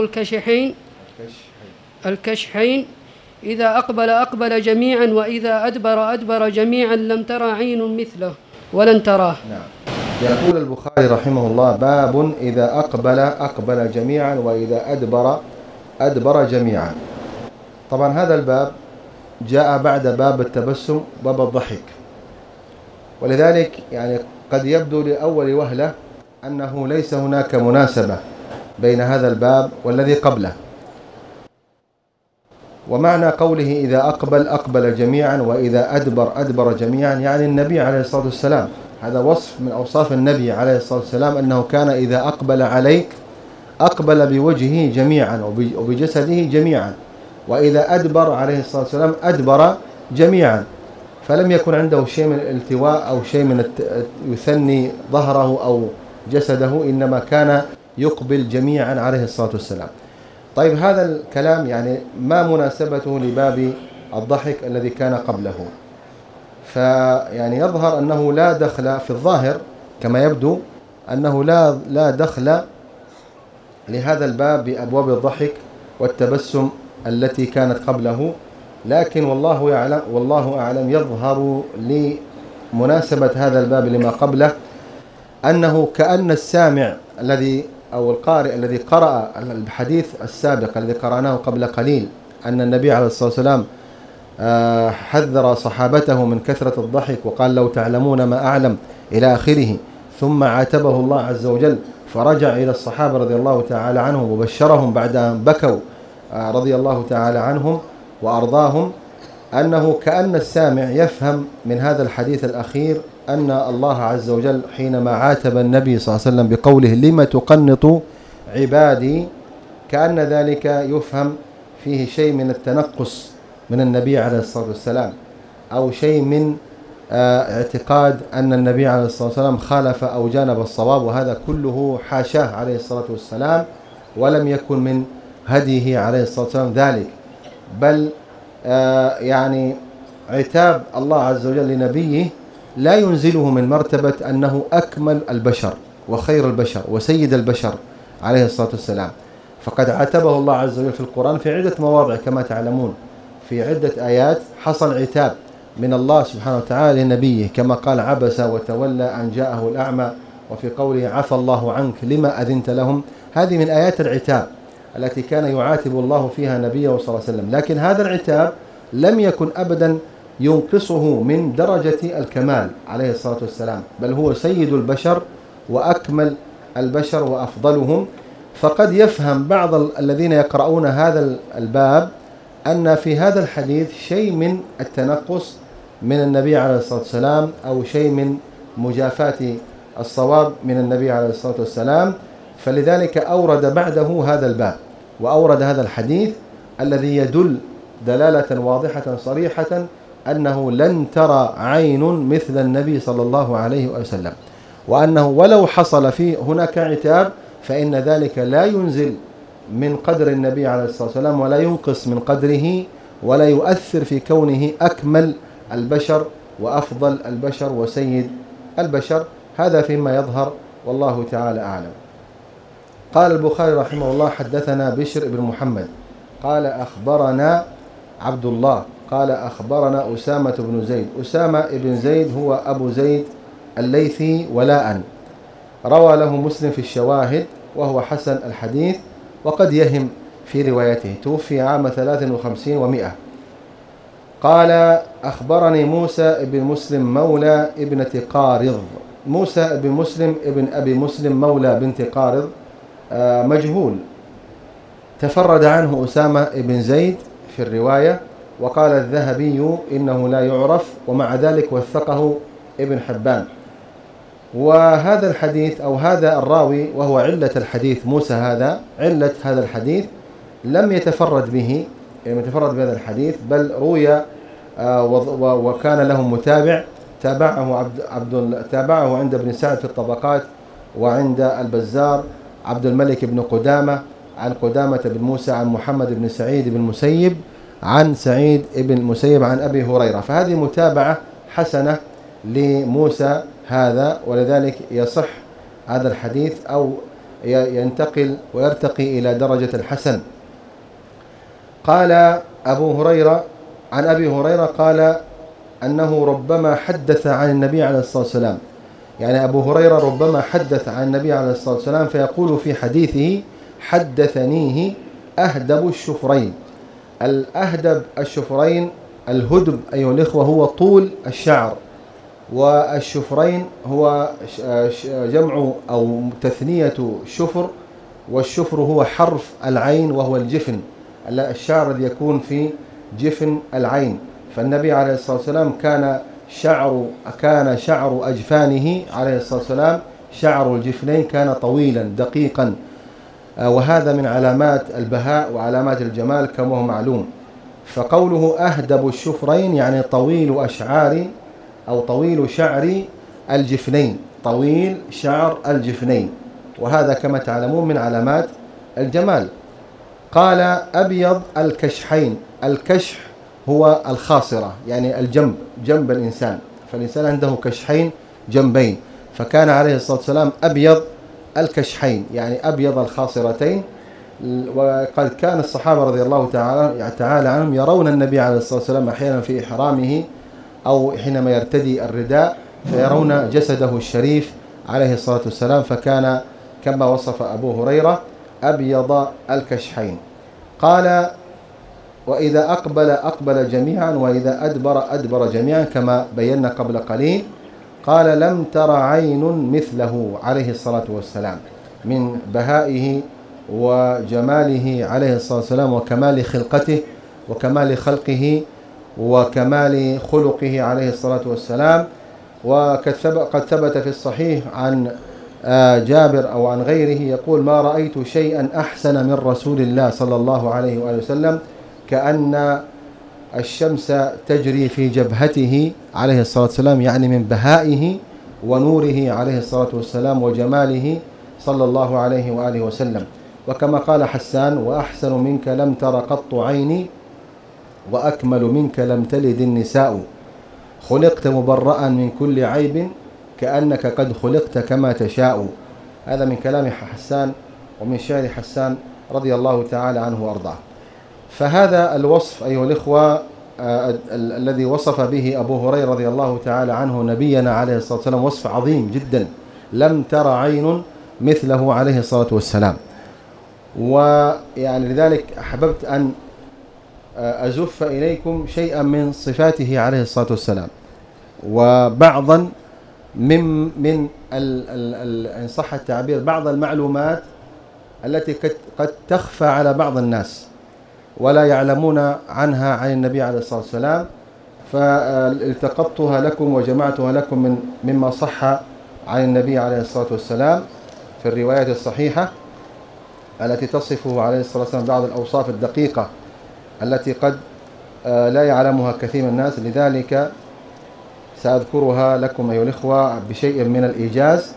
الكشحين إذا أقبل جميعا وإذا أدبر جميعا لم ترى عين مثله ولن تراه. نعم. يقول البخاري رحمه الله: باب إذا أقبل جميعا وإذا أدبر جميعا. طبعا هذا الباب جاء بعد باب التبسم باب الضحك، ولذلك يعني قد يبدو لأول وهلة أنه ليس هناك مناسبة بين هذا الباب والذي قبله. ومعنى قوله إذا أقبل جميعا وإذا أدبر جميعا، يعني النبي عليه الصلاة والسلام هذا وصف من أوصاف النبي عليه الصلاة والسلام، أنه كان إذا أقبل عليك أقبل بوجهه جميعا وبجسده جميعا، وإذا أدبر عليه الصلاة والسلام أدبر جميعا، فلم يكن عنده شيء من الالتواء أو شيء من يثني ظهره أو جسده، إنما كان يقبل جميعا عليه الصلاة والسلام. طيب هذا الكلام يعني ما مناسبته لباب الضحك الذي كان قبله؟ فيعني يظهر أنه لا دخل في الظاهر كما يبدو أنه لا دخل لهذا الباب بأبواب الضحك والتبسم التي كانت قبله، لكن والله أعلم يظهر لمناسبة هذا الباب لما قبله أنه كأن السامع الذي أو القارئ الذي قرأ الحديث السابق الذي قرأناه قبل قليل أن النبي عليه الصلاة والسلام حذر صحابته من كثرة الضحك وقال لو تعلمون ما أعلم إلى آخره، ثم عاتبه الله عز وجل فرجع إلى الصحابة رضي الله تعالى عنهم وبشرهم بعد أن بكوا رضي الله تعالى عنهم وأرضاهم، أنه كأن السامع يفهم من هذا الحديث الأخير أن الله عز وجل حينما عاتب النبي صلى الله عليه وسلم بقوله لم تقنط عبادي، كأن ذلك يفهم فيه شيء من التنقص من النبي عليه الصلاة والسلام، أو شيء من اعتقاد أن النبي عليه الصلاة والسلام خالف أو جانب الصواب، وهذا كله حاشاه عليه الصلاة والسلام، ولم يكن من هديه عليه الصلاة والسلام ذلك، بل يعني عتاب الله عز وجل لنبيه لا ينزله من مرتبة أنه أكمل البشر وخير البشر وسيد البشر عليه الصلاة والسلام، فقد عاتبه الله عز وجل في القرآن في عدة مواضع كما تعلمون، في عدة آيات حصل عتاب من الله سبحانه وتعالى لنبيه، كما قال عبس وتولى أن جاءه الأعمى، وفي قوله عفى الله عنك لما أذنت لهم. هذه من آيات العتاب التي كان يعاتب الله فيها نبيه صلى الله عليه وسلم، لكن هذا العتاب لم يكن أبدا ينقصه من درجة الكمال عليه الصلاة والسلام، بل هو سيد البشر وأكمل البشر وأفضلهم. فقد يفهم بعض الذين يقرؤون هذا الباب أن في هذا الحديث شيء من التنقص من النبي عليه الصلاة والسلام، أو شيء من مجافاة الصواب من النبي عليه الصلاة والسلام، فلذلك أورد بعده هذا الباب وأورد هذا الحديث الذي يدل دلالة واضحة صريحة أنه لن ترى عين مثل النبي صلى الله عليه وسلم، وأنه ولو حصل فيه هناك عتاب فإن ذلك لا ينزل من قدر النبي عليه الصلاة والسلام ولا ينقص من قدره ولا يؤثر في كونه أكمل البشر وأفضل البشر وسيد البشر. هذا فيما يظهر والله تعالى أعلم. قال البخاري رحمه الله حدثنا بشر بن محمد قال أخبرنا عبد الله قال أخبرنا أسامة بن زيد. أسامة بن زيد هو أبو زيد الليثي ولاء، روى له مسلم في الشواهد وهو حسن الحديث وقد يهم في روايته، توفي عام 53 و100. قال أخبرني موسى بن مسلم مولى ابنة قارض. موسى بن مسلم ابن أبي مسلم مولى بنت قارض مجهول، تفرد عنه أسامة بن زيد في الرواية، وقال الذهبي إنه لا يعرف، ومع ذلك وثقه ابن حبان. وهذا الحديث أو هذا الراوي وهو علة الحديث موسى علة هذا الحديث لم يتفرد به، يتفرد بهذا الحديث، بل روي وكان له متابع تابعه عند ابن سعد في الطبقات وعند البزار عبد الملك بن قدامة عن قدامة بن موسى عن محمد بن سعيد بن المسيب عن سعيد بن المسيب عن أبي هريرة، فهذه متابعة حسنة لموسى هذا، ولذلك يصح هذا الحديث أو ينتقل ويرتقي إلى درجة الحسن. قال أبو هريرة عن أبي هريرة قال أنه ربما حدث عن النبي عليه الصلاة والسلام، يعني أبو هريرة ربما حدث عن النبي عليه الصلاة والسلام فيقول في حديثه حدثنيه أهدب الشفرين. الأهدب الشفرين، الهدب أيها الإخوة هو طول الشعر، والشفرين هو جمع أو تثنية شفر، والشفر هو حرف العين وهو الجفن، الشعر الذي يكون في جفن العين. فالنبي عليه الصلاة والسلام كان كان شعر أجفانه عليه الصلاة والسلام، شعر الجفنين كان طويلا دقيقا، وهذا من علامات البهاء وعلامات الجمال كما هو معلوم. فقوله أهدب الشفرين يعني طويل أشعار أو طويل شعر الجفنين، طويل شعر الجفنين، وهذا كما تعلمون من علامات الجمال. قال أبيض الكشحين، الكشح هو الخاصرة يعني الجنب، جنب الإنسان، فالإنسان عنده كشحين جنبين، فكان عليه الصلاة والسلام أبيض الكشحين يعني أبيض الخاصرتين. وقد كان الصحابة رضي الله تعالى عنهم يرون النبي عليه الصلاة والسلام أحيانا في إحرامه أو حينما يرتدي الرداء فيرون جسده الشريف عليه الصلاة والسلام، فكان كما وصف أبو هريرة أبيض الكشحين. قال وإذا أقبل جميعا وإذا أدبر جميعا كما بينا قبل قليل. قال لم تر عين مثله عليه الصلاة والسلام، من بهائه وجماله عليه الصلاة والسلام وكمال خلقته وكمال خلقه وكمال خلقه عليه الصلاة والسلام. وقد ثبت في الصحيح عن جابر أو عن غيره يقول ما رأيت شيئا أحسن من رسول الله صلى الله عليه وآله وسلم، كأن الشمس تجري في جبهته عليه الصلاة والسلام، يعني من بهائه ونوره عليه الصلاة والسلام وجماله صلى الله عليه وآله وسلم. وكما قال حسان وأحسن منك لم تر قط عيني وأكمل منك لم تلد النساء، خلقت مبرأ من كل عيب كأنك قد خلقت كما تشاء. هذا من كلام حسان ومن شعر حسان رضي الله تعالى عنه وأرضاه. فهذا الوصف أيها الإخوة الذي وصف به أبو هريرة رضي الله تعالى عنه نبينا عليه الصلاة والسلام وصف عظيم جدا، لم تر عين مثله عليه الصلاة والسلام. ويعني لذلك أحببت أن أزف إليكم شيئا من صفاته عليه الصلاة والسلام، وبعضا من إن صح التعبير بعض المعلومات التي قد تخفى على بعض الناس ولا يعلمون عنها عن النبي عليه الصلاة والسلام، فالتقطتها لكم وجمعتها لكم مما صح عن النبي عليه الصلاة والسلام في الروايات الصحيحة التي تصفه عليه الصلاة والسلام بعض الأوصاف الدقيقة التي قد لا يعلمها كثير من الناس. لذلك سأذكرها لكم أيها الإخوة بشيء من الإيجاز،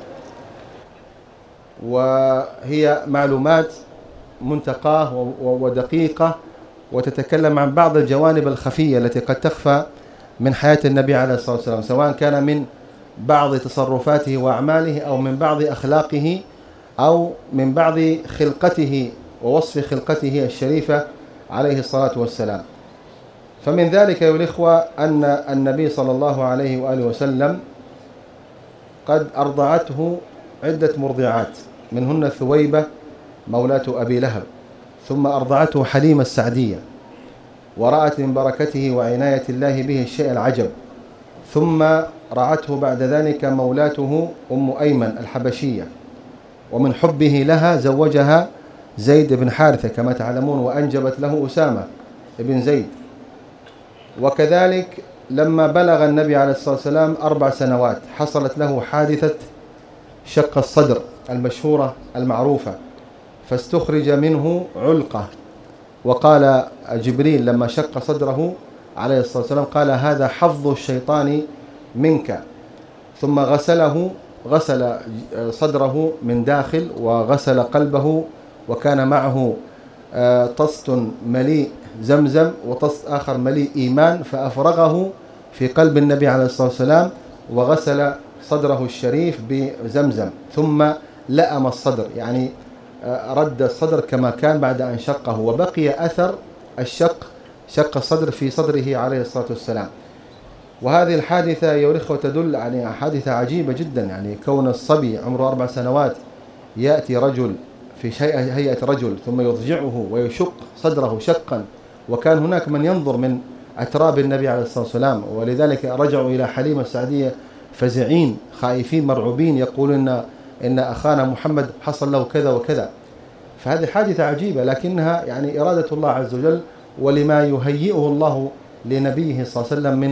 وهي معلومات منتقاة ودقيقة وتتكلم عن بعض الجوانب الخفية التي قد تخفى من حياة النبي عليه الصلاة والسلام، سواء كان من بعض تصرفاته وأعماله أو من بعض أخلاقه أو من بعض خلقته ووصف خلقته الشريفة عليه الصلاة والسلام. فمن ذلك أيها الإخوة أن النبي صلى الله عليه وآله وسلم قد أرضعته عدة مرضعات، منهن ثويبة مولاة أبي لهب، ثم أرضعته حليمة السعدية ورأت من بركته وعناية الله به الشيء العجب، ثم رعته بعد ذلك مولاته أم أيمن الحبشية، ومن حبه لها زوجها زيد بن حارثة كما تعلمون، وأنجبت له أسامة بن زيد. وكذلك لما بلغ النبي عليه الصلاة والسلام 4 سنوات حصلت له حادثة شق الصدر المشهورة المعروفة، فاستخرج منه علقة، وقال جبريل لما شق صدره عليه الصلاة والسلام قال هذا حظ الشيطان منك، ثم غسل صدره من داخل وغسل قلبه، وكان معه طست مليء زمزم وطست آخر مليء إيمان، فأفرغه في قلب النبي عليه الصلاة والسلام وغسل صدره الشريف بزمزم، ثم لأم الصدر يعني رد الصدر كما كان بعد أن شقه، وبقي أثر شق الصدر في صدره عليه الصلاة والسلام. وهذه الحادثة يا الإخوة تدل على حادثة عجيبة جدا، يعني كون الصبي عمره 4 سنوات يأتي رجل في هيئة رجل ثم يضجعه ويشق صدره شقا، وكان هناك من ينظر من أتراب النبي عليه الصلاة والسلام، ولذلك رجعوا إلى حليمة السعدية فزعين خائفين مرعوبين يقولون إن أخانا محمد حصل له كذا وكذا. فهذه حادثة عجيبة، لكنها يعني إرادة الله عز وجل ولما يهيئه الله لنبيه صلى الله عليه وسلم من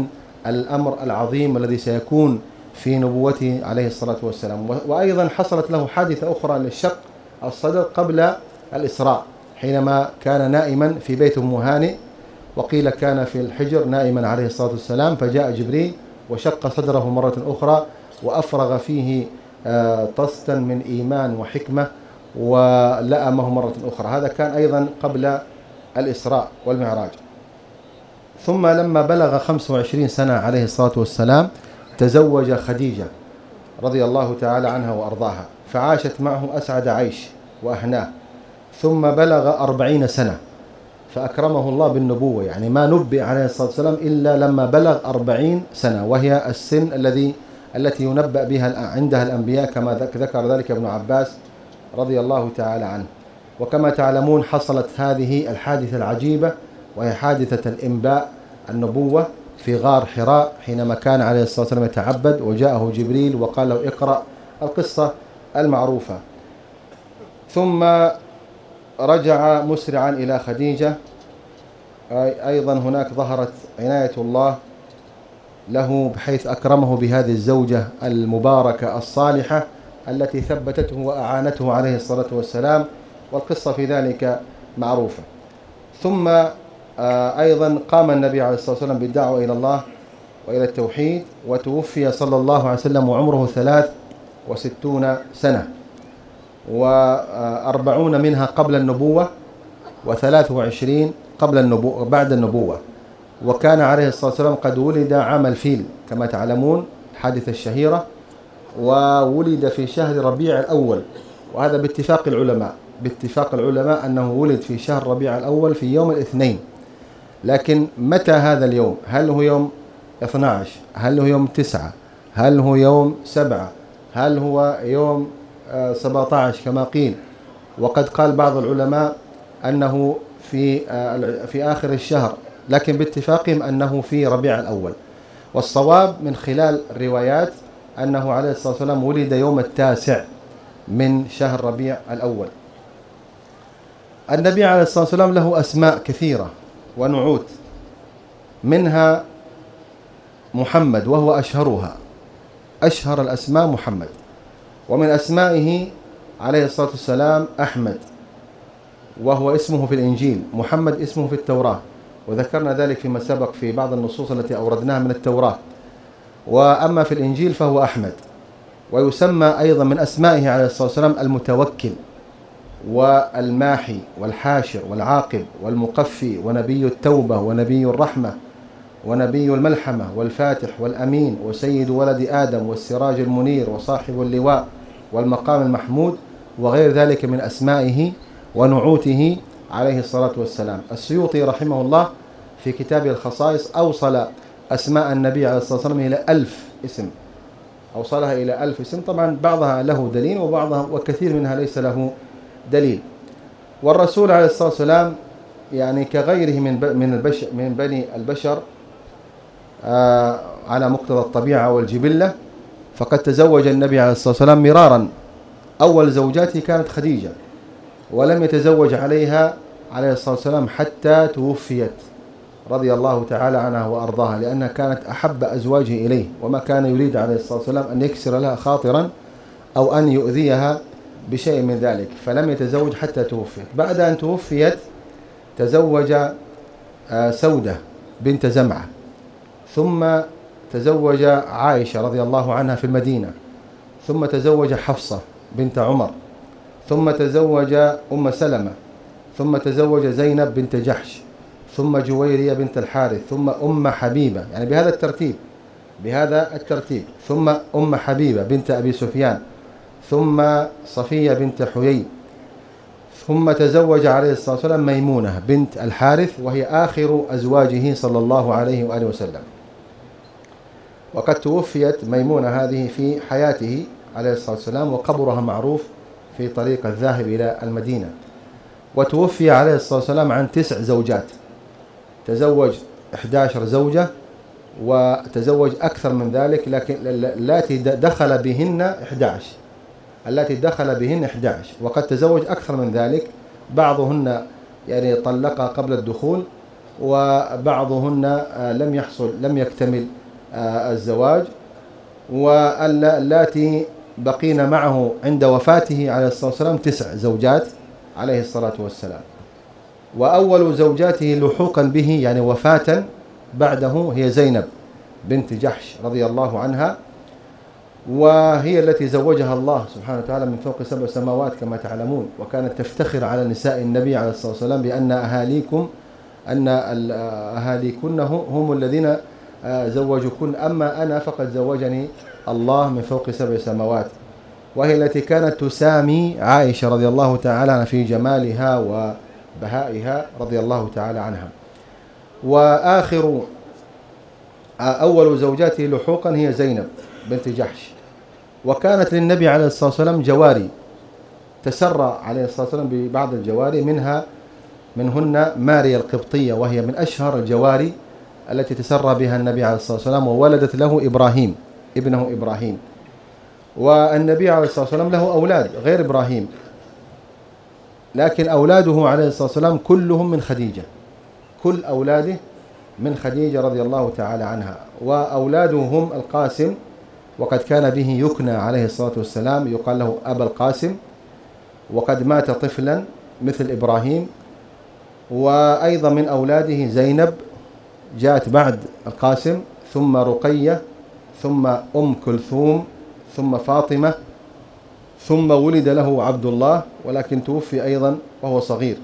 الأمر العظيم الذي سيكون في نبوته عليه الصلاة والسلام. وأيضا حصلت له حادثة أخرى للشق الصدر قبل الإسراء، حينما كان نائما في بيت أم هانئ، وقيل كان في الحجر نائما عليه الصلاة والسلام، فجاء جبريل وشق صدره مرة أخرى وأفرغ فيه طستا من إيمان وحكمة ولأمه مرة أخرى. هذا كان أيضا قبل الإسراء والمعراج. ثم لما بلغ 25 سنة عليه الصلاة والسلام تزوج خديجة رضي الله تعالى عنها وأرضاها، فعاشت معه أسعد عيش وأهناه. ثم بلغ 40 سنة فأكرمه الله بالنبوة، يعني ما نبئ عليه الصلاة والسلام إلا لما بلغ 40 سنة، وهي السن التي ينبأ بها عندها الأنبياء، كما ذكر ذلك ابن عباس رضي الله تعالى عنه. وكما تعلمون حصلت هذه الحادثة العجيبة، وهي حادثة الإنباء النبوة في غار حراء، حينما كان عليه الصلاة والسلام يتعبد وجاءه جبريل وقال له اقرأ القصة المعروفة. ثم رجع مسرعا إلى خديجة. أيضا هناك ظهرت عناية الله له بحيث أكرمه بهذه الزوجة المباركة الصالحة التي ثبتته وأعانته عليه الصلاة والسلام، والقصة في ذلك معروفة. ثم أيضا قام النبي عليه الصلاة والسلام بالدعوة إلى الله وإلى التوحيد، وتوفي صلى الله عليه وسلم وعمره 63 سنة، و40 منها قبل النبوة، و23 قبل النبوة بعد النبوة. وكان عليه الصلاة والسلام قد ولد عام الفيل كما تعلمون، الحادثة الشهيرة، وولد في شهر ربيع الأول، وهذا باتفاق العلماء أنه ولد في شهر ربيع الأول في يوم الاثنين. لكن متى هذا اليوم؟ هل هو يوم 12؟ هل هو يوم 9؟ هل هو يوم 7؟ هل هو يوم 17 كما قيل؟ وقد قال بعض العلماء أنه في آخر الشهر، لكن باتفاقهم أنه في ربيع الأول. والصواب من خلال الروايات أنه عليه الصلاة والسلام ولد يوم 9 من شهر ربيع الأول. النبي عليه الصلاة والسلام له أسماء كثيرة ونعوت، منها محمد وهو أشهرها، أشهر الأسماء محمد. ومن أسمائه عليه الصلاة والسلام أحمد، وهو اسمه في الإنجيل، محمد اسمه في التوراة، وذكرنا ذلك فيما سبق في بعض النصوص التي أوردناها من التوراة. وأما في الإنجيل فهو أحمد. ويسمى أيضا من أسمائه عليه الصلاة والسلام المتوكل والماحي والحاشر والعاقب والمقفي ونبي التوبة ونبي الرحمة ونبي الملحمة والفاتح والأمين وسيد ولد آدم والسراج المنير وصاحب اللواء والمقام المحمود، وغير ذلك من أسمائه ونعوته عليه الصلاة والسلام. السيوطي رحمه الله في كتابه الخصائص أوصل أسماء النبي عليه الصلاة والسلام إلى 1000 اسم، أوصلها إلى 1000 اسم. طبعا بعضها له دليل وكثير منها ليس له دليل. والرسول عليه الصلاة والسلام يعني كغيره من بني البشر على مقتضى الطبيعة والجبلة، فقد تزوج النبي عليه الصلاة والسلام مرارا. أول زوجاته كانت خديجة، ولم يتزوج عليها عليه الصلاة والسلام حتى توفيت رضي الله تعالى عنها وأرضاها، لأنها كانت أحب أزواجه إليه، وما كان يريد عليه الصلاة والسلام أن يكسر لها خاطرا أو أن يؤذيها بشيء من ذلك، فلم يتزوج حتى توفيت. بعد أن توفيت تزوج سودة بنت زمعة، ثم تزوج عائشة رضي الله عنها في المدينة، ثم تزوج حفصة بنت عمر، ثم تزوج أم سلمة، ثم تزوج زينب بنت جحش، ثم جويرية بنت الحارث، ثم أم حبيبة، يعني بهذا الترتيب، ثم أم حبيبة بنت أبي سفيان، ثم صفية بنت حيي، ثم تزوج عليه الصلاة والسلام ميمونة بنت الحارث، وهي آخر أزواجه صلى الله عليه وآله وسلم. وقد توفيت ميمونة هذه في حياته عليه الصلاة والسلام، وقبرها معروف في طريق الذاهب إلى المدينة. وتوفي عليه الصلاة والسلام عن 9 زوجات، تزوج 11 زوجة، وتزوج أكثر من ذلك، لكن التي دخل بهن 11، وقد تزوج أكثر من ذلك، بعضهن يعني طلق قبل الدخول، وبعضهن لم يكتمل الزواج، واللاتي بقين معه عند وفاته عليه الصلاة والسلام 9 زوجات عليه الصلاة والسلام. وأول زوجاته لحوقا به يعني وفاة بعده هي زينب بنت جحش رضي الله عنها، وهي التي زوجها الله سبحانه وتعالى من فوق 7 سماوات كما تعلمون، وكانت تفتخر على نساء النبي عليه الصلاة والسلام بأن أهاليكن هم الذين زوجكن، أما أنا فقد زوجني الله من فوق 7 سماوات. وهي التي كانت تسامي عائشة رضي الله تعالى عنها في جمالها وبهائها رضي الله تعالى عنها. أول زوجاته لحوقا هي زينب بنت جحش. وكانت للنبي عليه الصلاة والسلام جواري، تسرى عليه الصلاة والسلام ببعض الجواري، منهن ماريا القبطية، وهي من أشهر الجواري التي تسرى بها النبي عليه الصلاة والسلام، وولدت له إبراهيم ابنه إبراهيم. والنبي عليه الصلاة والسلام له أولاد غير إبراهيم، لكن أولاده عليه الصلاة والسلام كلهم من خديجة، كل أولاده من خديجة رضي الله تعالى عنها. وأولاده هم القاسم، وقد كان به يكنى عليه الصلاة والسلام، يقال له أبا القاسم، وقد مات طفلا مثل إبراهيم. وأيضا من أولاده زينب جاءت بعد القاسم، ثم رقية، ثم أم كلثوم، ثم فاطمة، ثم ولد له عبد الله، ولكن توفي أيضا وهو صغير.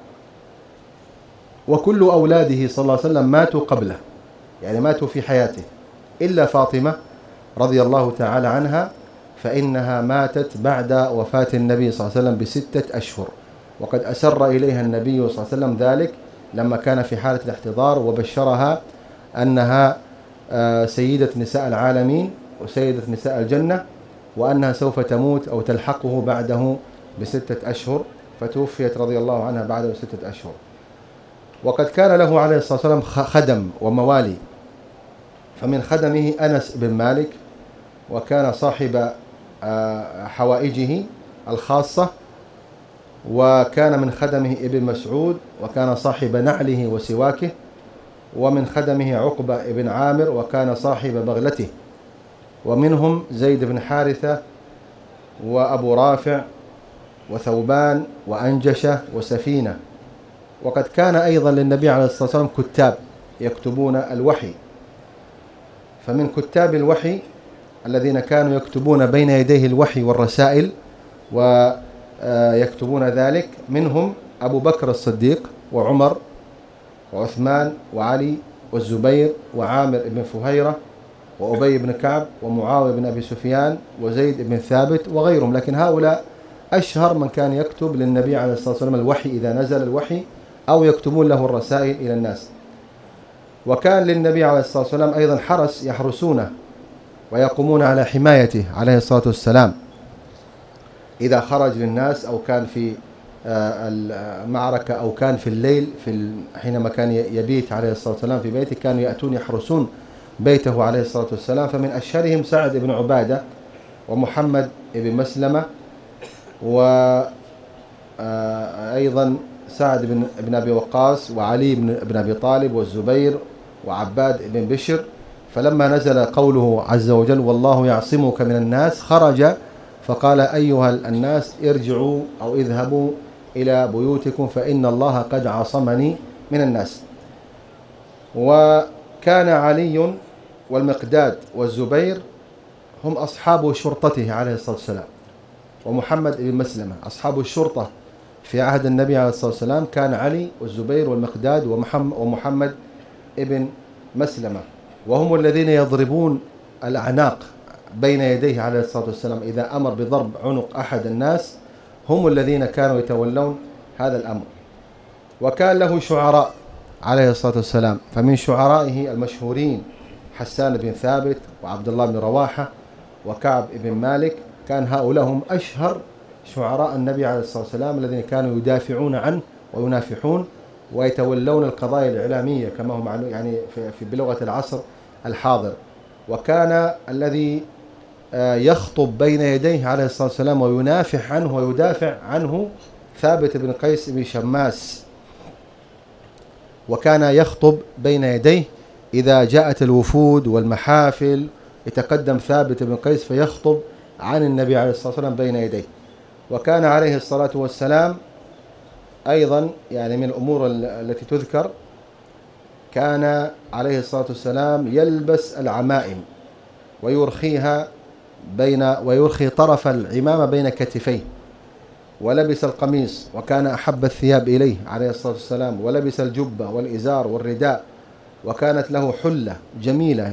وكل أولاده صلى الله عليه وسلم ماتوا قبله، يعني ماتوا في حياته، إلا فاطمة رضي الله تعالى عنها، فإنها ماتت بعد وفاة النبي صلى الله عليه وسلم ب6 أشهر. وقد أسر إليها النبي صلى الله عليه وسلم ذلك لما كان في حالة الاحتضار، وبشرها أنها سيدة نساء العالمين وسيدة نساء الجنة، وأنها سوف تموت أو تلحقه بعده ب6 أشهر، فتوفيت رضي الله عنها بعده ب6 أشهر. وقد كان له عليه الصلاة والسلام خدم وموالي، فمن خدمه أنس بن مالك، وكان صاحب حوائجه الخاصة. وكان من خدمه ابن مسعود، وكان صاحب نعله وسواكه. ومن خدمه عقبة بن عامر، وكان صاحب بغلته. ومنهم زيد بن حارثة، وأبو رافع، وثوبان، وأنجشة، وسفينة. وقد كان أيضا للنبي عليه الصلاة والسلام كتاب يكتبون الوحي، فمن كتاب الوحي الذين كانوا يكتبون بين يديه الوحي والرسائل ويكتبون ذلك، منهم أبو بكر الصديق، وعمر، وعثمان، وعلي، والزبير، وعامر بن فهيرة، وأبي بن كعب، ومعاوية بن أبي سفيان، وزيد بن ثابت، وغيرهم. لكن هؤلاء أشهر من كان يكتب للنبي عليه الصلاة والسلام الوحي إذا نزل الوحي، أو يكتبون له الرسائل إلى الناس. وكان للنبي عليه الصلاة والسلام أيضا حرس يحرسونه ويقومون على حمايته عليه الصلاة والسلام إذا خرج للناس، أو كان في المعركة، أو كان في الليل حينما كان يبيت عليه الصلاة والسلام في بيته، كانوا يأتون يحرسون بيته عليه الصلاة والسلام. فمن أشهرهم سعد بن عبادة، ومحمد بن مسلمة، وأيضا سعد بن أبي وقاص، وعلي بن أبي طالب، والزبير، وعباد بن بشر. فلما نزل قوله عز وجل والله يعصمك من الناس، خرج فقال أيها الناس ارجعوا أو اذهبوا إلى بيوتكم فإن الله قد عصمني من الناس. وكان علي والمقداد والزبير هم أصحاب شرطته عليه الصلاة والسلام، ومحمد بن مسلمة أصحاب الشرطة في عهد النبي عليه الصلاة والسلام، كان علي والزبير والمقداد ومحمد ابن مسلمة، وهم الذين يضربون الأعناق بين يديه عليه الصلاة والسلام. إذا أمر بضرب عنق أحد الناس هم الذين كانوا يتولون هذا الأمر. وكان له شعراء عليه الصلاة والسلام، فمن شعرائه المشهورين حسان بن ثابت، وعبد الله بن رواحة، وكعب بن مالك. كان هؤلاء هم أشهر شعراء النبي عليه الصلاة والسلام الذين كانوا يدافعون عنه وينافحون ويتولون القضايا الإعلامية كما هم يعني في بلغة العصر الحاضر. وكان الذي يخطب بين يديه عليه الصلاة والسلام وينافح عنه ويدافع عنه ثابت بن قيس بن شماس، وكان يخطب بين يديه إذا جاءت الوفود والمحافل يتقدم ثابت بن قيس فيخطب عن النبي عليه الصلاة والسلام بين يديه. وكان عليه الصلاة والسلام أيضا يعني من الأمور التي تذكر، كان عليه الصلاة والسلام يلبس العمائم ويرخي طرف العمامة بين كتفيه، ولبس القميص وكان أحب الثياب إليه عليه الصلاة والسلام، ولبس الجبة والإزار والرداء، وكانت له حلة جميلة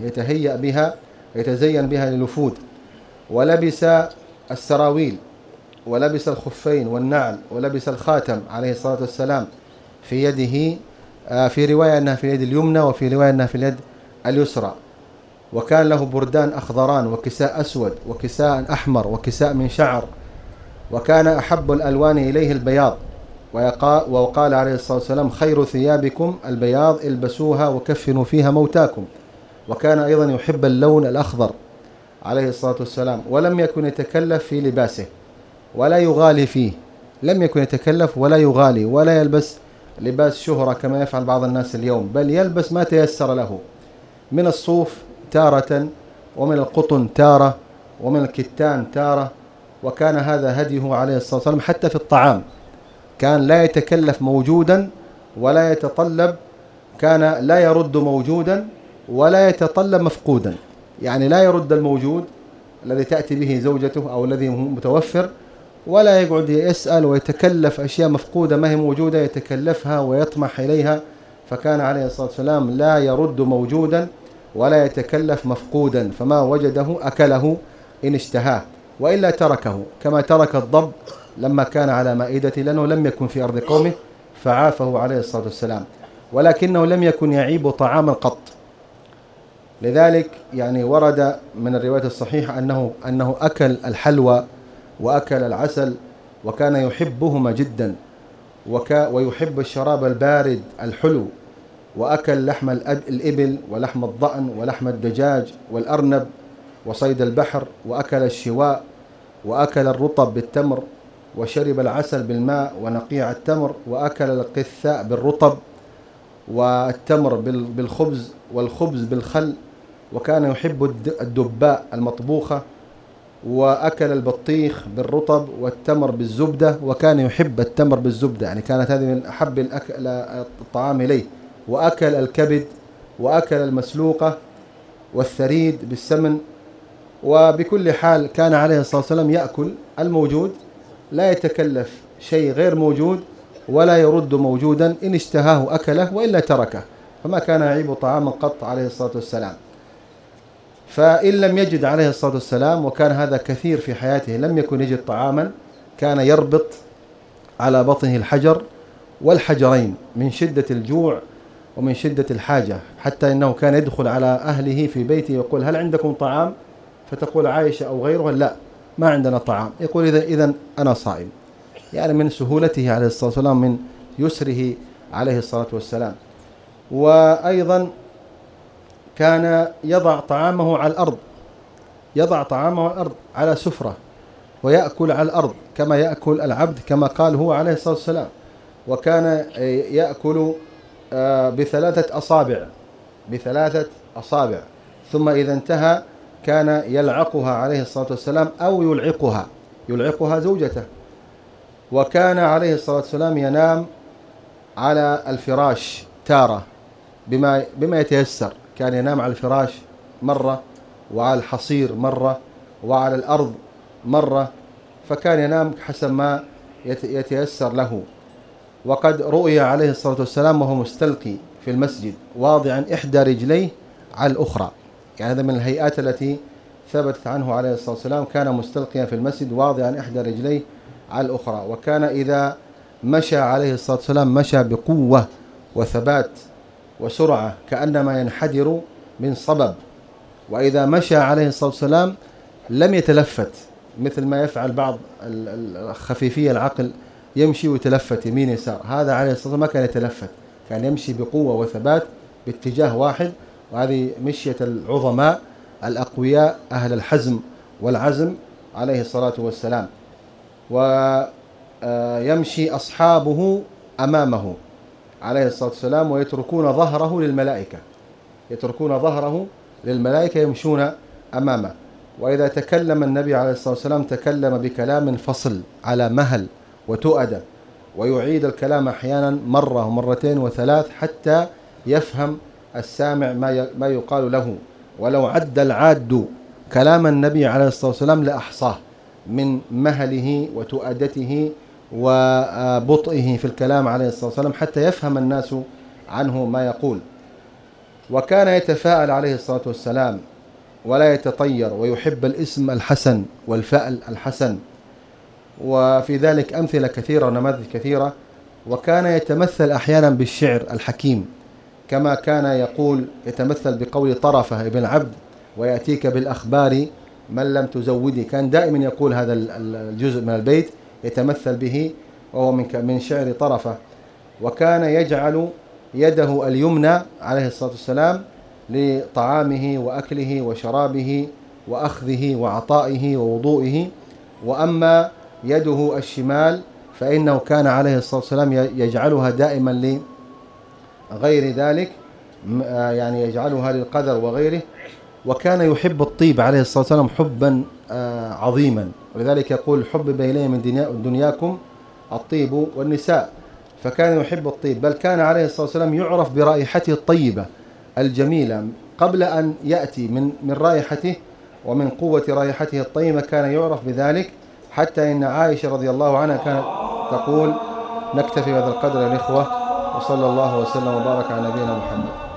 يتزين بها للوفود، ولبس السراويل، ولبس الخفين والنعل، ولبس الخاتم عليه الصلاة والسلام في يده، في رواية أنها في اليد اليمنى وفي رواية أنها في اليد اليسرى. وكان له بردان أخضران وكساء أسود وكساء أحمر وكساء من شعر، وكان أحب الألوان إليه البياض، وقال عليه الصلاة والسلام: خير ثيابكم البياض البسوها وكفنوا فيها موتاكم. وكان أيضا يحب اللون الأخضر عليه الصلاة والسلام، ولم يكن يتكلف في لباسه ولا يغالي فيه، لم يكن يتكلف ولا يغالي ولا يلبس لباس شهرة كما يفعل بعض الناس اليوم، بل يلبس ما تيسر له من الصوف تارة، ومن القطن تارة، ومن الكتان تارة. وكان هذا هديه عليه الصلاة والسلام حتى في الطعام، كان لا يتكلف موجودا ولا يتطلب، كان لا يرد موجودا ولا يتطلب مفقودا، يعني لا يرد الموجود الذي تأتي به زوجته أو الذي متوفر، ولا يقعد يسأل ويتكلف أشياء مفقودة ما هي موجودة يتكلفها ويطمح إليها. فكان عليه الصلاة والسلام لا يرد موجودا ولا يتكلف مفقودا، فما وجده أكله إن اشتهاه، وإلا تركه، كما ترك الضب لما كان على مائدته، لأنه لم يكن في أرض قومه فعافه عليه الصلاة والسلام، ولكنه لم يكن يعيب طعاما قط. لذلك يعني ورد من الرواية الصحيحة أنه أكل الحلوى وأكل العسل، وكان يحبهما جدا، ويحب الشراب البارد الحلو، وأكل لحم الإبل ولحم الضأن ولحم الدجاج والأرنب وصيد البحر، وأكل الشواء، وأكل الرطب بالتمر، وشرب العسل بالماء ونقيع التمر، وأكل القثاء بالرطب، والتمر بالخبز، والخبز بالخل، وكان يحب الدباء المطبوخة، وأكل البطيخ بالرطب والتمر بالزبدة، وكان يحب التمر بالزبدة، يعني كانت هذه من أحب الطعام إليه. وأكل الكبد، وأكل المسلوقة والثريد بالسمن. وبكل حال كان عليه الصلاة والسلام يأكل الموجود، لا يتكلف شيء غير موجود ولا يرد موجودا، إن اشتهاه أكله وإلا تركه، فما كان يعيب طعاما قط عليه الصلاة والسلام. فإن لم يجد عليه الصلاة والسلام، وكان هذا كثير في حياته، لم يكن يجد طعاما، كان يربط على بطنه الحجر والحجرين من شدة الجوع ومن شدة الحاجة، حتى إنه كان يدخل على أهله في بيته يقول: هل عندكم طعام؟ فتقول عائشة أو غيرها: لا، ما عندنا طعام. يقول: إذن أنا صائم، يعني من سهولته عليه الصلاة والسلام، من يسره عليه الصلاة والسلام. وأيضا كان يضع طعامه على الأرض، على سفرة، ويأكل على الأرض كما يأكل العبد، كما قال هو عليه الصلاة والسلام. وكان يأكل بثلاثة أصابع، ثم إذا انتهى كان يلعقها عليه الصلاة والسلام، أو يلعقها زوجته. وكان عليه الصلاة والسلام ينام على الفراش تارة بما يتيسر، كان ينام على الفراش مرة، وعلى الحصير مرة، وعلى الأرض مرة، فكان ينام حسب ما يتيسر له. وقد رؤي عليه الصلاة والسلام وهو مستلقي في المسجد واضعا إحدى رجليه على الأخرى، يعني هذا من الهيئات التي ثبتت عنه عليه الصلاة والسلام، كان مستلقيا في المسجد واضعا إحدى رجليه على الأخرى. وكان إذا مشى عليه الصلاة والسلام مشى بقوة وثبات وسرعة كأنما ينحدر من صبب. وإذا مشى عليه الصلاة والسلام لم يتلفت مثل ما يفعل بعض الخفيفية العقل، يمشي ويتلفت يمين يسار. هذا عليه الصلاة والسلام ما كان يتلفت، كان يمشي بقوة وثبات باتجاه واحد، وهذه مشية العظماء الأقوياء أهل الحزم والعزم عليه الصلاة والسلام. ويمشي أصحابه أمامه عليه الصلاة والسلام، ويتركون ظهره للملائكة، يتركون ظهره للملائكة يمشون أمامه. وإذا تكلم النبي عليه الصلاة والسلام تكلم بكلام فصل على مهل وتؤدة، ويعيد الكلام أحيانا مرة ومرتين وثلاث حتى يفهم السامع ما يقال له. ولو عد العاد كلام النبي عليه الصلاة والسلام لأحصاه من مهله وتؤدته وبطئه في الكلام عليه الصلاة والسلام حتى يفهم الناس عنه ما يقول. وكان يتفاءل عليه الصلاة والسلام ولا يتطير، ويحب الاسم الحسن والفأل الحسن، وفي ذلك أمثلة كثيرة ونماذج كثيرة. وكان يتمثل أحيانا بالشعر الحكيم، كما كان يقول يتمثل بقول طرفة ابن عبد: ويأتيك بالأخبار من لم تزودي. كان دائما يقول هذا الجزء من البيت يتمثل به، وهو من شعر طرفة. وكان يجعل يده اليمنى عليه الصلاة والسلام لطعامه وأكله وشرابه وأخذه وعطائه ووضوئه، وأما يده الشمال فإنه كان عليه الصلاة والسلام يجعلها دائما لغير ذلك، يعني يجعلها للقدر وغيره. وكان يحب الطيب عليه الصلاة والسلام حبا عظيما، ولذلك يقول: حبب إلي من دنياكم الطيب والنساء. فكان يحب الطيب، بل كان عليه الصلاة والسلام يعرف برائحته الطيبة الجميلة قبل أن يأتي من رائحته ومن قوة رائحته الطيبة، كان يعرف بذلك. حتى إن عائشة رضي الله عنها كانت تقول: نكتفي بهذا القدر يا الإخوة، وصلى الله وسلم وبارك على نبينا محمد.